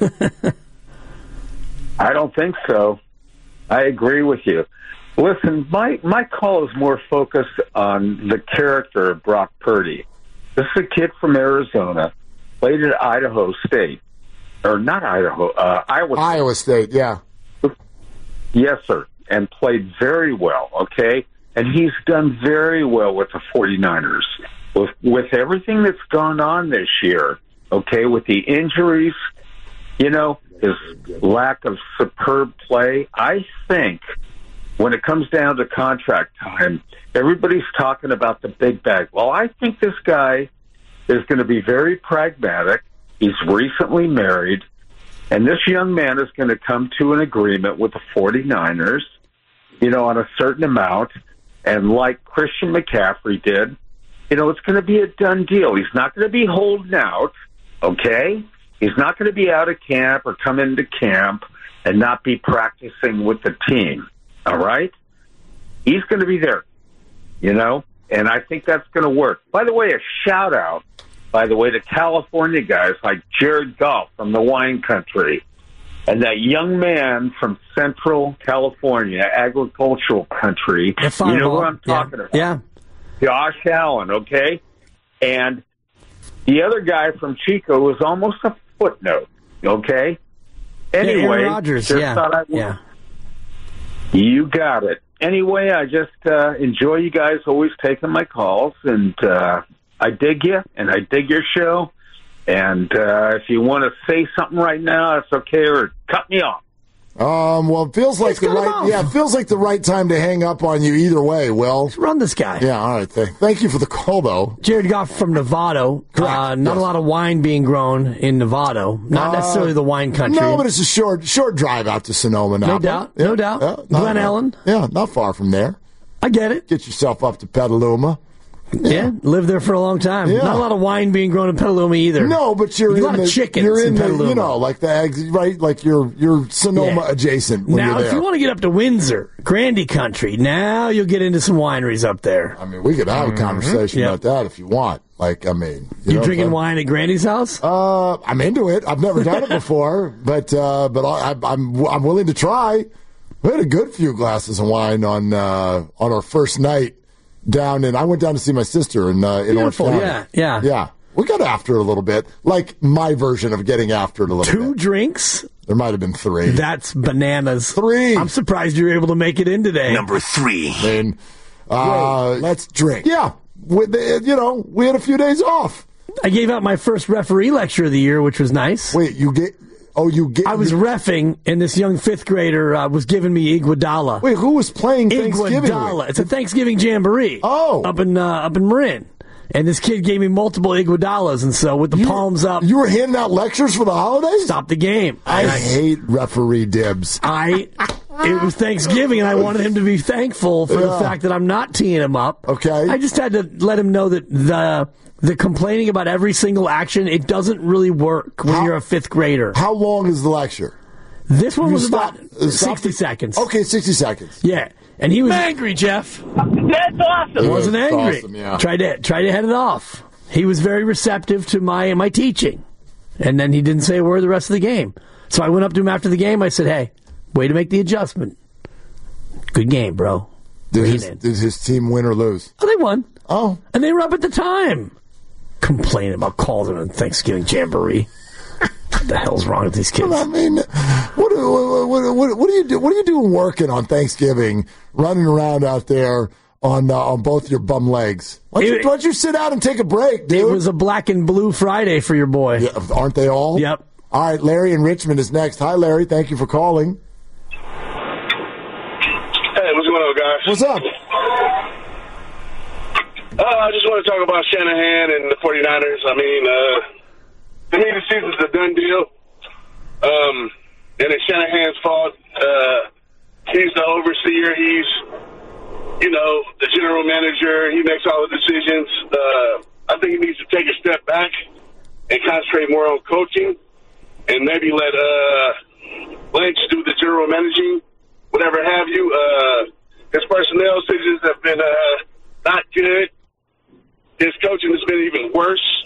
Speaker 17: I don't think so. I agree with you. Listen, my, my call is more focused on the character of Brock Purdy. This is a kid from Arizona, played at Idaho State. Or not Idaho, uh, Iowa State.
Speaker 4: Iowa State, yeah.
Speaker 17: Yes, sir, and played very well, okay? And he's done very well with the 49ers. With, with everything that's gone on this year, okay, with the injuries, you know, his lack of superb play, I think when it comes down to contract time, everybody's talking about the big bag. Well, I think this guy is going to be very pragmatic. He's recently married, and this young man is going to come to an agreement with the 49ers, you know, on a certain amount. And like Christian McCaffrey did, you know, it's going to be a done deal. He's not going to be holding out, okay? He's not going to be out of camp or come into camp and not be practicing with the team, all right? He's going to be there, you know, and I think that's going to work. By the way, a shout-out, by the way, to California guys like Jared Goff from the wine country and that young man from Central California, agricultural country. You know who I'm talking
Speaker 5: yeah.
Speaker 17: about.
Speaker 5: Yeah.
Speaker 17: Josh Allen, okay? And the other guy from Chico was almost a footnote, okay? Anyway,
Speaker 5: yeah, Aaron Rodgers,
Speaker 17: just
Speaker 5: yeah.
Speaker 17: thought I
Speaker 5: yeah.
Speaker 17: You got it. Anyway, I just uh, enjoy you guys always taking my calls, and uh, I dig you, and I dig your show. And uh, if you want to say something right now, that's okay, or cut me off.
Speaker 4: Um, well, it feels like the right, yeah, it feels like the right time to hang up on you either way, Will.
Speaker 5: Let's run this guy.
Speaker 4: Yeah, all right. Th- thank you for the call, though.
Speaker 5: Jared Goff from Novato. Uh, not
Speaker 4: yes.
Speaker 5: a lot of wine being grown in Novato. Not
Speaker 4: Uh,
Speaker 5: necessarily the wine country.
Speaker 4: No, but it's a short, short drive out to Sonoma now.
Speaker 5: No doubt, no doubt.
Speaker 4: Yeah,
Speaker 5: Glen
Speaker 4: not,
Speaker 5: Ellen.
Speaker 4: Yeah, not far from there.
Speaker 5: I get it.
Speaker 4: Get yourself up to Petaluma.
Speaker 5: Yeah. yeah, lived there for a long time.
Speaker 4: Yeah.
Speaker 5: Not a lot of wine being grown in Petaluma either.
Speaker 4: No, but you're
Speaker 5: There's
Speaker 4: in
Speaker 5: a lot
Speaker 4: the
Speaker 5: of chickens
Speaker 4: you're in,
Speaker 5: in
Speaker 4: the,
Speaker 5: Petaluma.
Speaker 4: you know, like the eggs, right? Like you're you're Sonoma
Speaker 5: Yeah.
Speaker 4: adjacent. When
Speaker 5: Now,
Speaker 4: you're there.
Speaker 5: if you want to get up to Windsor, Grandy Country, now you'll get into some wineries up there.
Speaker 4: I mean, we could have a conversation
Speaker 5: Yep.
Speaker 4: about that if you want. Like, I mean,
Speaker 5: You,
Speaker 4: you know,
Speaker 5: drinking
Speaker 4: but-
Speaker 5: wine at Grandy's house?
Speaker 4: Uh, I'm into it. I've never done it before, but uh, but I, I'm I'm willing to try. We had a good few glasses of wine on uh, on our first night down in. I went down to see my sister in uh, in Orange County.
Speaker 5: Yeah, yeah,
Speaker 4: yeah. We got after it a little bit, like my version of getting after it a little
Speaker 5: Two
Speaker 4: bit.
Speaker 5: Two drinks.
Speaker 4: There might have been three.
Speaker 5: That's bananas.
Speaker 4: Three.
Speaker 5: I'm surprised you were able to make it in today.
Speaker 11: Number three.
Speaker 4: And uh, let's drink. Yeah, with the, you know, we had a few days off.
Speaker 5: I gave out my first referee lecture of the year, which was nice.
Speaker 4: Wait, you get? Oh, you get?
Speaker 5: I was
Speaker 4: you,
Speaker 5: reffing, and this young fifth grader uh, was giving me Iguodala.
Speaker 4: Wait, who was playing Thanksgiving?
Speaker 5: Iguodala. It's a Thanksgiving jamboree.
Speaker 4: Oh,
Speaker 5: up in uh, up in Marin. And this kid gave me multiple Iguodalas, and so with the
Speaker 4: you,
Speaker 5: palms up.
Speaker 4: You were handing out lectures for the holidays?
Speaker 5: Stop the game.
Speaker 4: I, I hate referee dibs.
Speaker 5: I. It was Thanksgiving, and I wanted him to be thankful for
Speaker 4: yeah.
Speaker 5: the fact that I'm not teeing him up.
Speaker 4: Okay.
Speaker 5: I just had to let him know that the the complaining about every single action, it doesn't really work when
Speaker 4: how,
Speaker 5: you're a fifth grader.
Speaker 4: How long is the lecture?
Speaker 5: This one
Speaker 4: you
Speaker 5: was
Speaker 4: stop,
Speaker 5: about
Speaker 4: uh,
Speaker 5: sixty
Speaker 4: the,
Speaker 5: seconds.
Speaker 4: Okay, sixty seconds.
Speaker 5: Yeah. And he was angry, Jeff.
Speaker 6: That's awesome.
Speaker 5: He wasn't
Speaker 4: That's
Speaker 5: angry.
Speaker 4: Awesome, yeah.
Speaker 5: Tried to tried to head it off. He was very receptive to my my teaching. And then he didn't say a word the rest of the game. So I went up to him after the game. I said, hey, way to make the adjustment. Good game, bro.
Speaker 4: Did his, did his team win or lose?
Speaker 5: Oh, they won.
Speaker 4: Oh.
Speaker 5: And they were up at the time. Complaining about calls on a Thanksgiving jamboree. What the hell's wrong with these kids?
Speaker 4: Well, I mean, what, what, what, what, what do you do? What are you doing working on Thanksgiving, running around out there on uh, on both your bum legs? Why don't, it, you, why don't you sit out and take a break, dude?
Speaker 5: It was a black and blue Friday for your boy.
Speaker 4: Yeah, aren't they all?
Speaker 5: Yep.
Speaker 4: All right, Larry in Richmond is next. Hi, Larry. Thank you for calling.
Speaker 18: Hey, what's going on, guys?
Speaker 4: What's up?
Speaker 18: Uh, I just want to talk about Shanahan and the forty-niners. I mean, uh, to me, the season's a done deal. Um, and it's Shanahan's fault. Uh, he's the overseer. He's, you know, the general manager. He makes all the decisions. Uh, I think he needs to take a step back and concentrate more on coaching and maybe let uh, Lynch do the general managing, whatever have you. Uh, his personnel decisions have been uh, not good. His coaching has been even worse.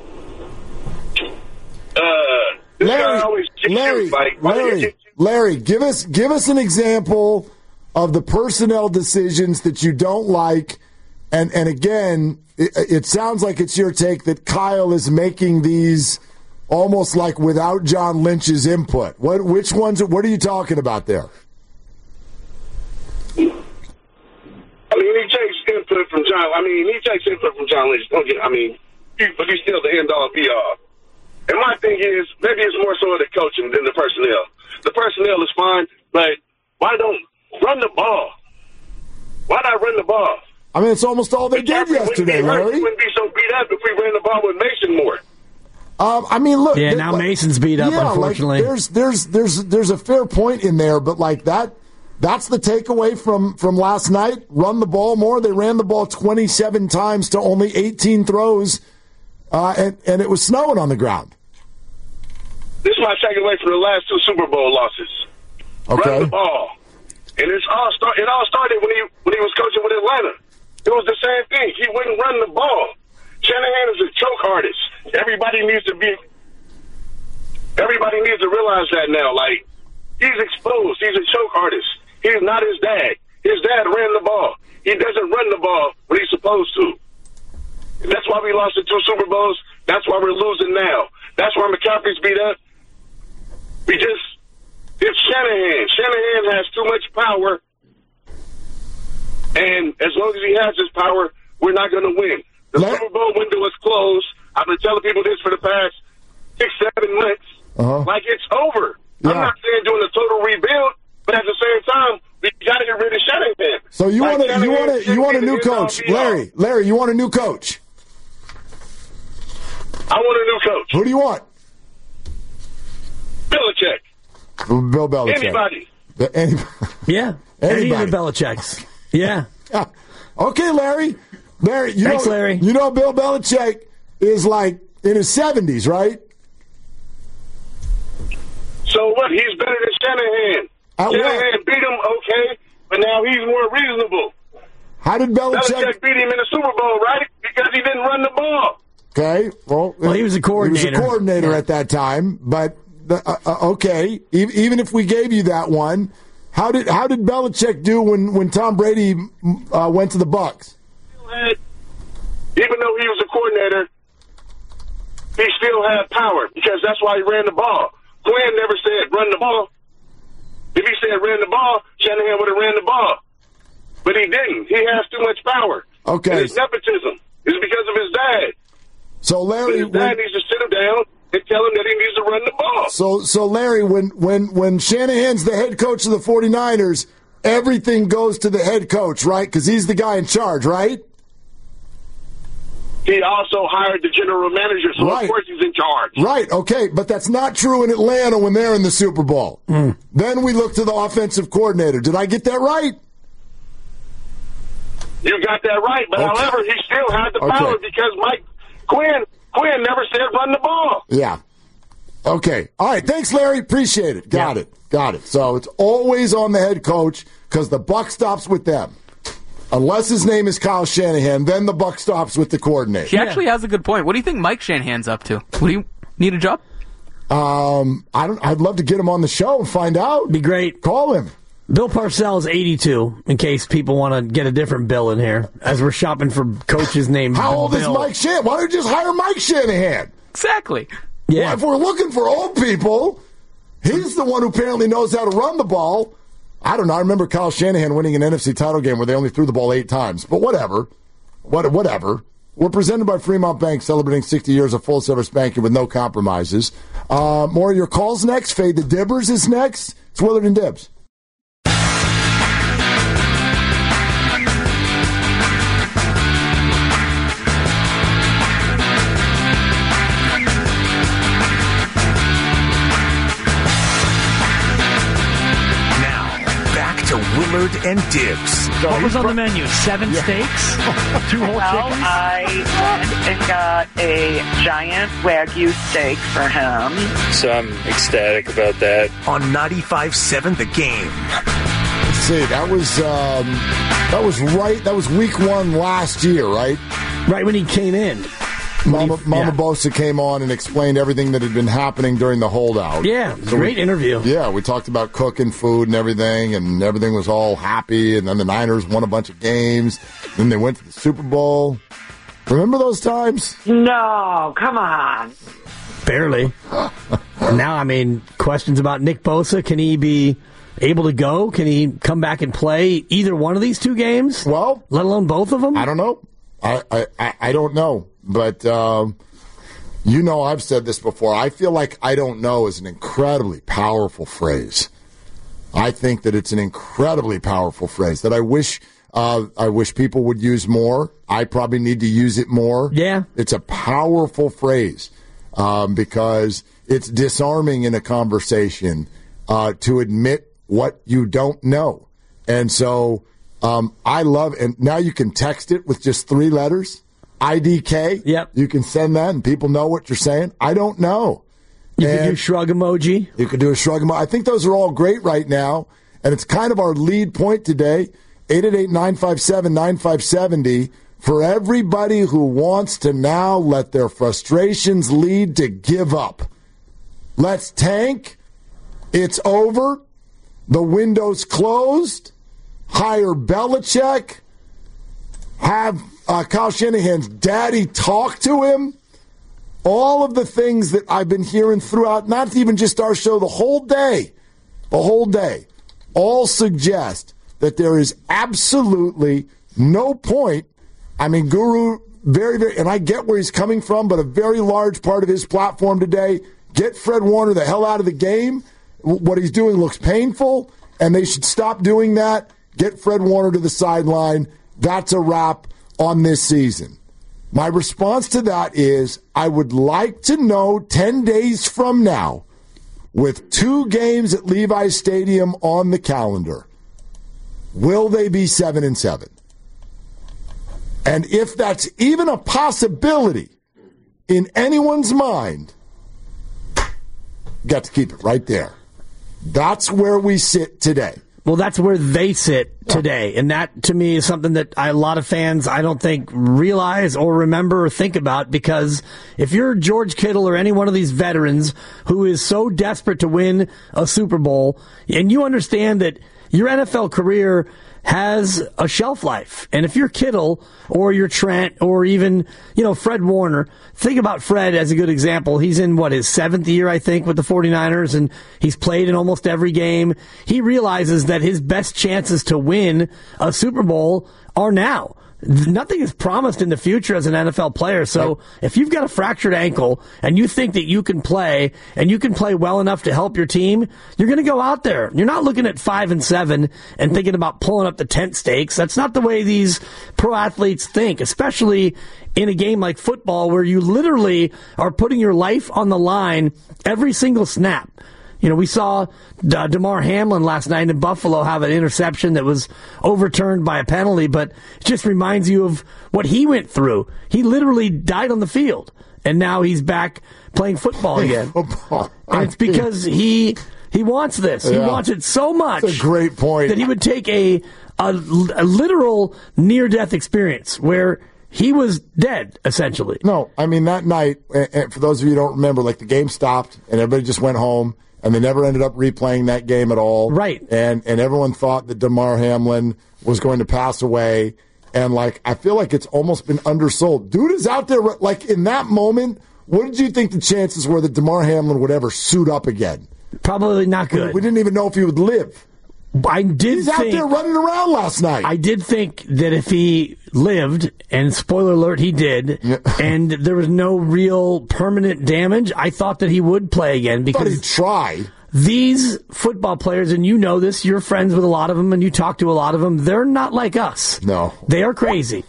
Speaker 18: Uh, this
Speaker 4: Larry,
Speaker 18: guy always
Speaker 4: Larry,
Speaker 18: like,
Speaker 4: Larry, Larry, give us give us an example of the personnel decisions that you don't like. And and again, it, it sounds like it's your take that Kyle is making these almost like without John Lynch's input. What which ones? What are you talking about there?
Speaker 18: I mean, he takes input from John. I mean, he takes input from John Lynch. Don't get. I mean, he, but he's still the end all be all. And my thing is, maybe it's more so of the coaching than the personnel. The personnel is fine, but why don't run the ball? Why not run the ball?
Speaker 4: I mean, it's almost all they did yesterday, Larry.
Speaker 18: We wouldn't be so beat up if we ran the ball with Mason more.
Speaker 4: Um, I mean, look.
Speaker 5: Yeah,
Speaker 4: they,
Speaker 5: now
Speaker 4: like,
Speaker 5: Mason's beat up.
Speaker 4: Yeah,
Speaker 5: unfortunately,
Speaker 4: like, there's there's there's there's a fair point in there, but like that. That's the takeaway from, from last night. Run the ball more. They ran the ball twenty-seven times to only eighteen throws, uh, and, and it was snowing on the ground.
Speaker 18: This is my takeaway from the last two Super Bowl losses.
Speaker 4: Okay.
Speaker 18: Run the ball. And it's all start, it all started when he when he was coaching with Atlanta. It was the same thing. He wouldn't run the ball. Shanahan is a choke artist. Everybody needs to be everybody needs to realize that now. Like, he's exposed. He's a choke artist. He's not his dad. His dad ran the ball. He doesn't run the ball when he's supposed to. And that's why we lost the two Super Bowls. That's why we're losing now. That's why McCaffrey's beat up. We just, it's Shanahan. Shanahan has too much power. And as long as he has his power, we're not going to win. The Let- Super Bowl window is closed. I've been telling people this for the past six, seven months.
Speaker 4: Uh-huh.
Speaker 18: Like, it's over.
Speaker 4: Yeah.
Speaker 18: I'm not saying doing a total rebuild. But at the same time, we got to get rid of Shanahan.
Speaker 4: So you
Speaker 18: like
Speaker 4: want a, you want a, you want a new coach, Larry? Larry, you want a new coach?
Speaker 18: I want a new coach.
Speaker 4: Who do you want?
Speaker 18: Belichick.
Speaker 4: Bill Belichick.
Speaker 18: Anybody.
Speaker 4: Any,
Speaker 5: yeah.
Speaker 4: Anybody.
Speaker 5: Any of the Belichicks. Yeah.
Speaker 4: yeah. Okay, Larry. Larry, you
Speaker 5: Thanks,
Speaker 4: know,
Speaker 5: Larry.
Speaker 4: You know Bill Belichick is like in his seventies, right?
Speaker 18: So what? He's better than Shanahan.
Speaker 4: At
Speaker 18: Shanahan
Speaker 4: what?
Speaker 18: beat him, okay, but now he's more reasonable.
Speaker 4: How did Belichick...
Speaker 18: Belichick beat him in the Super Bowl, right? Because he didn't run the ball.
Speaker 4: Okay, well...
Speaker 5: Well, he was a coordinator.
Speaker 4: He was a coordinator
Speaker 5: yeah.
Speaker 4: at that time, but, the, uh, uh, okay, e- even if we gave you that one, How did how did Belichick do when, when Tom Brady uh, went to the Bucs?
Speaker 18: Even though he was a coordinator, he still had power because that's why he ran the ball. Quinn never said run the ball. If he said ran the ball, Shanahan would have ran the ball. But he didn't. He has too much power.
Speaker 4: Okay.
Speaker 18: And it's nepotism. It's because of his dad.
Speaker 4: So Larry,
Speaker 18: his dad when, needs to sit him down and tell him that he needs to run the ball.
Speaker 4: So, so Larry, when, when, when Shanahan's the head coach of the 49ers, everything goes to the head coach, right? Because he's the guy in charge, right?
Speaker 18: He also hired the general manager, so
Speaker 4: right.
Speaker 18: of course he's in charge.
Speaker 4: Right, okay, but that's not true in Atlanta when they're in the Super Bowl. Mm. Then we look to the offensive coordinator. Did I get that right?
Speaker 18: You got that right, but okay. however, he still had the power okay. because Mike Quinn Quinn never said run the ball.
Speaker 4: Yeah. Okay. All right. Thanks, Larry. Appreciate it. Got yeah. it. Got it. So it's always on the head coach because the buck stops with them. Unless his name is Kyle Shanahan, then the buck stops with the coordinator.
Speaker 19: He actually has a good point. What do you think Mike Shanahan's up to? Would he need a job?
Speaker 4: Um, I don't. I'd love to get him on the show and find out.
Speaker 5: Be great.
Speaker 4: Call him.
Speaker 5: Bill Parcells, eighty-two, in case people want to get a different Bill in here, as we're shopping for coaches named
Speaker 4: How old
Speaker 5: Bill.
Speaker 4: is Mike Shanahan? Why don't you just hire Mike Shanahan?
Speaker 19: Exactly.
Speaker 5: Yeah.
Speaker 4: Well, if we're looking for old people, he's the one who apparently knows how to run the ball. I don't know. I remember Kyle Shanahan winning an N F C title game where they only threw the ball eight times. But whatever. What, whatever. We're presented by Fremont Bank, celebrating sixty years of full-service banking with no compromises. Uh, more of your calls next. Fade the Dibbers is next. It's Willard and Dibbs.
Speaker 20: Willard and Dibbs.
Speaker 21: What was on the menu? Seven yeah. steaks? Two whole
Speaker 22: well,
Speaker 21: chickens?
Speaker 22: I went and got a giant Wagyu steak for him.
Speaker 23: So I'm ecstatic about that.
Speaker 20: On ninety-five point seven The Game.
Speaker 4: Let's see, that was, um, that was right, that was week one last year, right?
Speaker 5: Right when he came in.
Speaker 4: Mama, Mama yeah. Bosa came on and explained everything that had been happening during the holdout.
Speaker 5: Yeah, so great
Speaker 4: we,
Speaker 5: interview.
Speaker 4: Yeah, we talked about cooking food and everything, and everything was all happy, and then the Niners won a bunch of games. Then they went to the Super Bowl. Remember those times?
Speaker 22: No, come on.
Speaker 5: Barely. Now, I mean, questions about Nick Bosa. Can he be able to go? Can he come back and play either one of these two games?
Speaker 4: Well,
Speaker 5: let alone both of them?
Speaker 4: I don't know. I, I, I don't know. But, um, you know, I've said this before. I feel like I don't know is an incredibly powerful phrase. I think that it's an incredibly powerful phrase that I wish uh, I wish people would use more. I probably need to use it more.
Speaker 5: Yeah.
Speaker 4: It's a powerful phrase um, because it's disarming in a conversation uh, to admit what you don't know. And so um, I love, and now you can text it with just three letters. I D K.
Speaker 5: Yep.
Speaker 4: You can send that and people know what you're saying. I don't know.
Speaker 5: You
Speaker 4: and
Speaker 5: can do shrug emoji.
Speaker 4: You can do a shrug emoji. I think those are all great right now. And it's kind of our lead point today. eight eight eight, nine five seven, nine five seven zero for everybody who wants to now let their frustrations lead to give up. Let's tank. It's over. The window's closed. Hire Belichick. Have uh, Kyle Shanahan's daddy talk to him. All of the things that I've been hearing throughout, not even just our show, the whole day, the whole day, all suggest that there is absolutely no point. I mean, Guru, very, very, and I get where he's coming from, but a very large part of his platform today, get Fred Warner the hell out of the game. What he's doing looks painful, and they should stop doing that. Get Fred Warner to the sideline. That's a wrap on this season. My response to that is I would like to know ten days from now, with two games at Levi's Stadium on the calendar, will they be seven and seven? And if that's even a possibility in anyone's mind, got to keep it right there. That's where we sit today.
Speaker 5: Well, that's where they sit today. And that, to me, is something that I, a lot of fans, I don't think, realize or remember or think about, because if you're George Kittle or any one of these veterans who is so desperate to win a Super Bowl, and you understand that your N F L career has a shelf life. And if you're Kittle or you're Trent or even, you know, Fred Warner, think about Fred as a good example. He's in, what, his seventh year, I think, with the 49ers, and he's played in almost every game. He realizes that his best chances to win a Super Bowl are now. Nothing is promised in the future as an N F L player. So if you've got a fractured ankle and you think that you can play and you can play well enough to help your team, you're going to go out there. You're not looking at five and seven and thinking about pulling up the tent stakes. That's not the way these pro athletes think, especially in a game like football where you literally are putting your life on the line every single snap. You know, we saw uh, Damar Hamlin last night in Buffalo have an interception that was overturned by a penalty, but it just reminds you of what he went through. He literally died on the field, and now he's back playing football again.
Speaker 4: Football.
Speaker 5: And it's because he he wants this. He
Speaker 4: Yeah.
Speaker 5: wants it so much.
Speaker 4: That's a great point.
Speaker 5: That he would take a, a, a literal near-death experience where he was dead, essentially.
Speaker 4: No, I mean, that night, and for those of you who don't remember, like the game stopped, and everybody just went home. And they never ended up replaying that game at all.
Speaker 5: Right.
Speaker 4: And and everyone thought that Damar Hamlin was going to pass away. And, like, I feel like it's almost been undersold. Dude is out there, like, in that moment, what did you think the chances were that Damar Hamlin would ever suit up again?
Speaker 5: Probably not good.
Speaker 4: We, we didn't even know if he would live.
Speaker 5: I did
Speaker 4: He's
Speaker 5: think,
Speaker 4: out there running around last night.
Speaker 5: I did think that if he lived, and spoiler alert, he did, yeah. and there was no real permanent damage, I thought that he would play again. Because
Speaker 4: I thought he'd try.
Speaker 5: These football players, and you know this, you're friends with a lot of them, and you talk to a lot of them, they're not like us.
Speaker 4: No.
Speaker 5: They are crazy.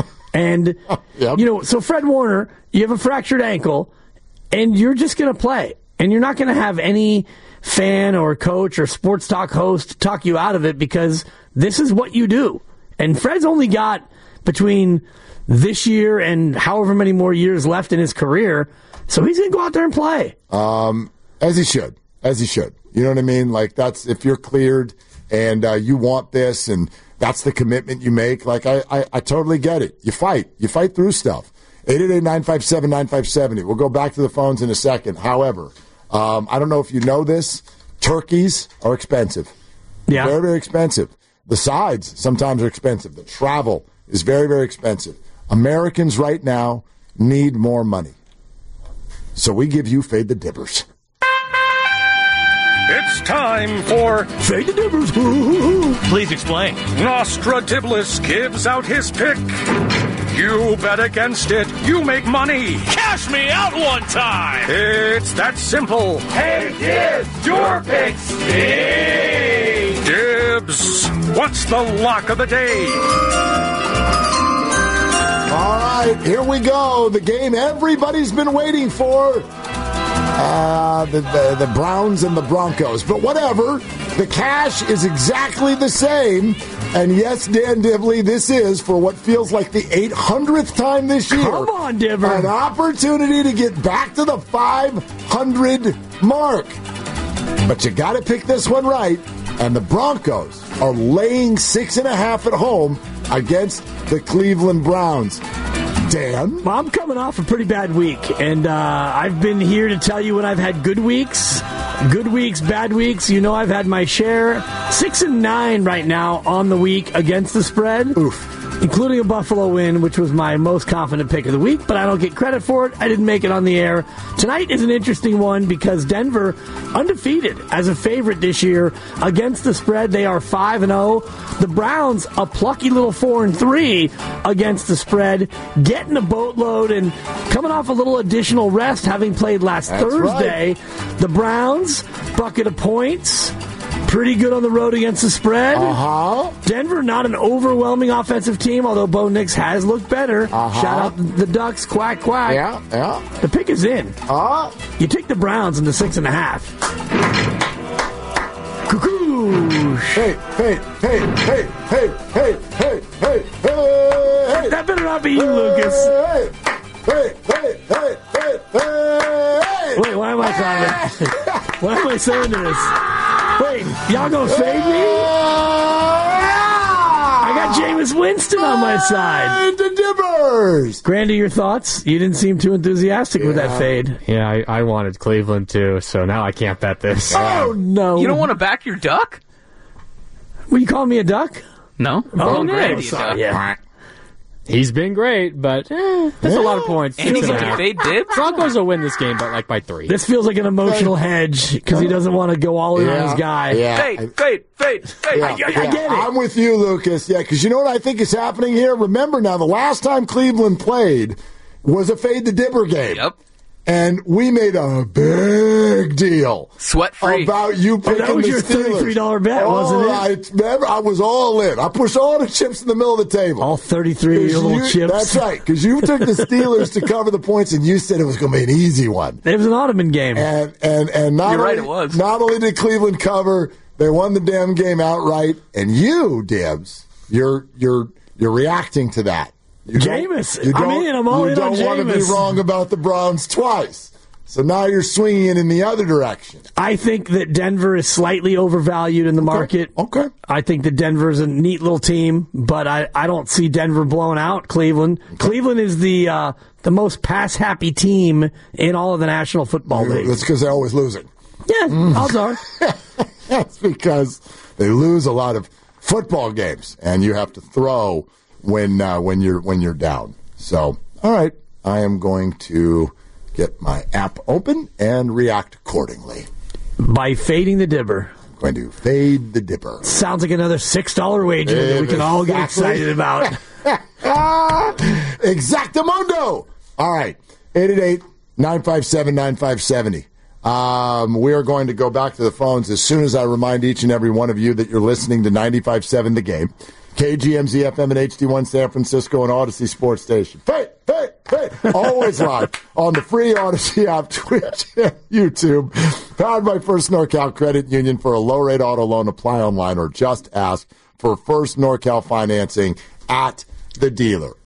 Speaker 5: And,
Speaker 4: yep.
Speaker 5: you know, so Fred Warner, you have a fractured ankle, and you're just going to play. And you're not going to have any fan or coach or sports talk host talk you out of it because this is what you do. And Fred's only got between this year and however many more years left in his career, so he's going to go out there and play.
Speaker 4: Um, as he should. As he should. You know what I mean? Like, that's if you're cleared and uh, you want this and that's the commitment you make. Like, I, I, I totally get it. You fight. You fight through stuff. eight eight eight, nine five seven, nine five seven zero. We'll go back to the phones in a second. However, Um, I don't know if you know this. Turkeys are expensive.
Speaker 5: Yeah.
Speaker 4: Very, very expensive. The sides sometimes are expensive. The travel is very, very expensive. Americans right now need more money. So we give you Fade the Dippers.
Speaker 15: It's time for
Speaker 5: Fade the Dippers.
Speaker 21: Please explain.
Speaker 15: Nostradamus gives out his pick. You bet against it, you make money.
Speaker 21: Cash me out one time.
Speaker 15: It's that simple.
Speaker 1: Hey, Dibs, your pick stinks.
Speaker 15: Dibs, what's the lock of the day?
Speaker 4: All right, here we go. The game everybody's been waiting for. Uh, the, the, the Browns and the Broncos. But whatever, the cash is exactly the same. And yes, Dan Dibley, this is, for what feels like the eight hundredth time this year,
Speaker 5: Come on, Dibber.
Speaker 4: an opportunity to get back to the five hundred mark. But you got to pick this one right. And the Broncos are laying six and a half at home against the Cleveland Browns. Dan?
Speaker 5: Well, I'm coming off a pretty bad week, and uh, I've been here to tell you when I've had good weeks, good weeks, bad weeks. You know I've had my share. Six and nine right now on the week against the spread.
Speaker 4: Oof.
Speaker 5: Including a Buffalo win, which was my most confident pick of the week, but I don't get credit for it. I didn't make it on the air. Tonight is an interesting one because Denver, undefeated as a favorite this year against the spread. They are five and oh. The Browns, a plucky little four and three against the spread, getting a boatload and coming off a little additional rest, having played last
Speaker 4: That's
Speaker 5: Thursday.
Speaker 4: Right.
Speaker 5: The Browns, bucket of points. Pretty good on the road against the spread.
Speaker 4: Uh-huh.
Speaker 5: Denver, not an overwhelming offensive team, although Bo Nix has looked better.
Speaker 4: Uh-huh.
Speaker 5: Shout out the Ducks, quack, quack.
Speaker 4: Yeah, yeah.
Speaker 5: The pick is in.
Speaker 4: Uh,
Speaker 5: you take the Browns in the six and a half. Cuckoo.
Speaker 4: Hey, hey, hey, hey, hey, hey, hey, hey, hey.
Speaker 5: That better not be you, Lucas.
Speaker 4: Hey, hey, hey, hey, hey, hey.
Speaker 5: Wait, why am I climbing? Why am I saying this? Wait, y'all gonna fade me? I got Jameis Winston on my side.
Speaker 4: The Dibbers.
Speaker 5: Grandy, your thoughts? You didn't seem too enthusiastic
Speaker 4: yeah.
Speaker 5: with that fade.
Speaker 2: Yeah, I, I wanted Cleveland too, so now I can't bet this.
Speaker 5: Oh, no.
Speaker 19: You don't want to back your duck?
Speaker 5: Were you calling me a duck?
Speaker 19: No.
Speaker 5: Oh,
Speaker 19: no.
Speaker 5: no. Sorry. Yeah.
Speaker 2: He's been great, but eh, that's
Speaker 5: Yeah.
Speaker 2: a lot of points.
Speaker 19: And he's
Speaker 2: Six
Speaker 19: going
Speaker 2: and a
Speaker 19: to
Speaker 2: half.
Speaker 19: fade Dibs?
Speaker 2: Broncos will win this game, but like by three.
Speaker 5: This feels like an emotional hedge because he doesn't want to go all in on his guy.
Speaker 4: Yeah.
Speaker 19: Fade, fade, fade, fade.
Speaker 4: Yeah,
Speaker 5: I, I
Speaker 4: yeah.
Speaker 5: get it.
Speaker 4: I'm with you, Lucas. Yeah, because you know what I think is happening here? Remember now, the last time Cleveland played was a fade the dibber game.
Speaker 19: Yep.
Speaker 4: And we made a big deal
Speaker 19: Sweat-free.
Speaker 4: about you
Speaker 5: Oh,
Speaker 4: picking
Speaker 5: that was
Speaker 4: the
Speaker 5: your
Speaker 4: Steelers.
Speaker 5: thirty-three dollars bet,
Speaker 4: all
Speaker 5: wasn't it?
Speaker 4: right. Remember, I was all in. I pushed all the chips in the middle of the table.
Speaker 5: All thirty-three
Speaker 4: 'Cause
Speaker 5: little
Speaker 4: you-
Speaker 5: chips.
Speaker 4: That's right, because you took the Steelers to cover the points, and you said it was going to be an easy one.
Speaker 5: It was an Ottoman game.
Speaker 4: And and and not
Speaker 19: You're
Speaker 4: only,
Speaker 19: right, it was.
Speaker 4: Not only did Cleveland cover, they won the damn game outright. And you, Dibs, you're you're you're reacting to that. You don't-
Speaker 5: Jameis.
Speaker 4: you
Speaker 5: I'm
Speaker 4: don't-
Speaker 5: in. I'm all
Speaker 4: you
Speaker 5: in on
Speaker 4: don't want to be
Speaker 5: Jameis.
Speaker 4: wrong about the Browns twice. So now you're swinging it in the other direction.
Speaker 5: I think that Denver is slightly overvalued in the market.
Speaker 4: Okay.
Speaker 5: I think that Denver is a neat little team, but I, I don't see Denver blowing out Cleveland. Okay. Cleveland is the uh, the most pass-happy team in all of the National Football League.
Speaker 4: That's because they're always losing.
Speaker 5: Yeah,
Speaker 4: Mm.
Speaker 5: odds are.
Speaker 4: That's because they lose a lot of football games, and you have to throw when uh, when you're when you're down. So, all right, I am going to get my app open and react accordingly.
Speaker 5: By fading the dibber.
Speaker 4: I'm going to fade the dipper.
Speaker 5: Sounds like another six dollar wager that we can all get excited about.
Speaker 4: Exactamundo! All right, eight eight eight, nine five seven, nine five seven zero. Um, we are going to go back to the phones as soon as I remind each and every one of you that you're listening to ninety-five point seven The Game, K G M Z F M and H D one San Francisco and Odyssey Sports Station. Fade, fade, fade. Always live on the free Odyssey app, Twitch, and YouTube. Powered by First NorCal Credit Union. For a low-rate auto loan, apply online or just ask for First NorCal financing at the dealer.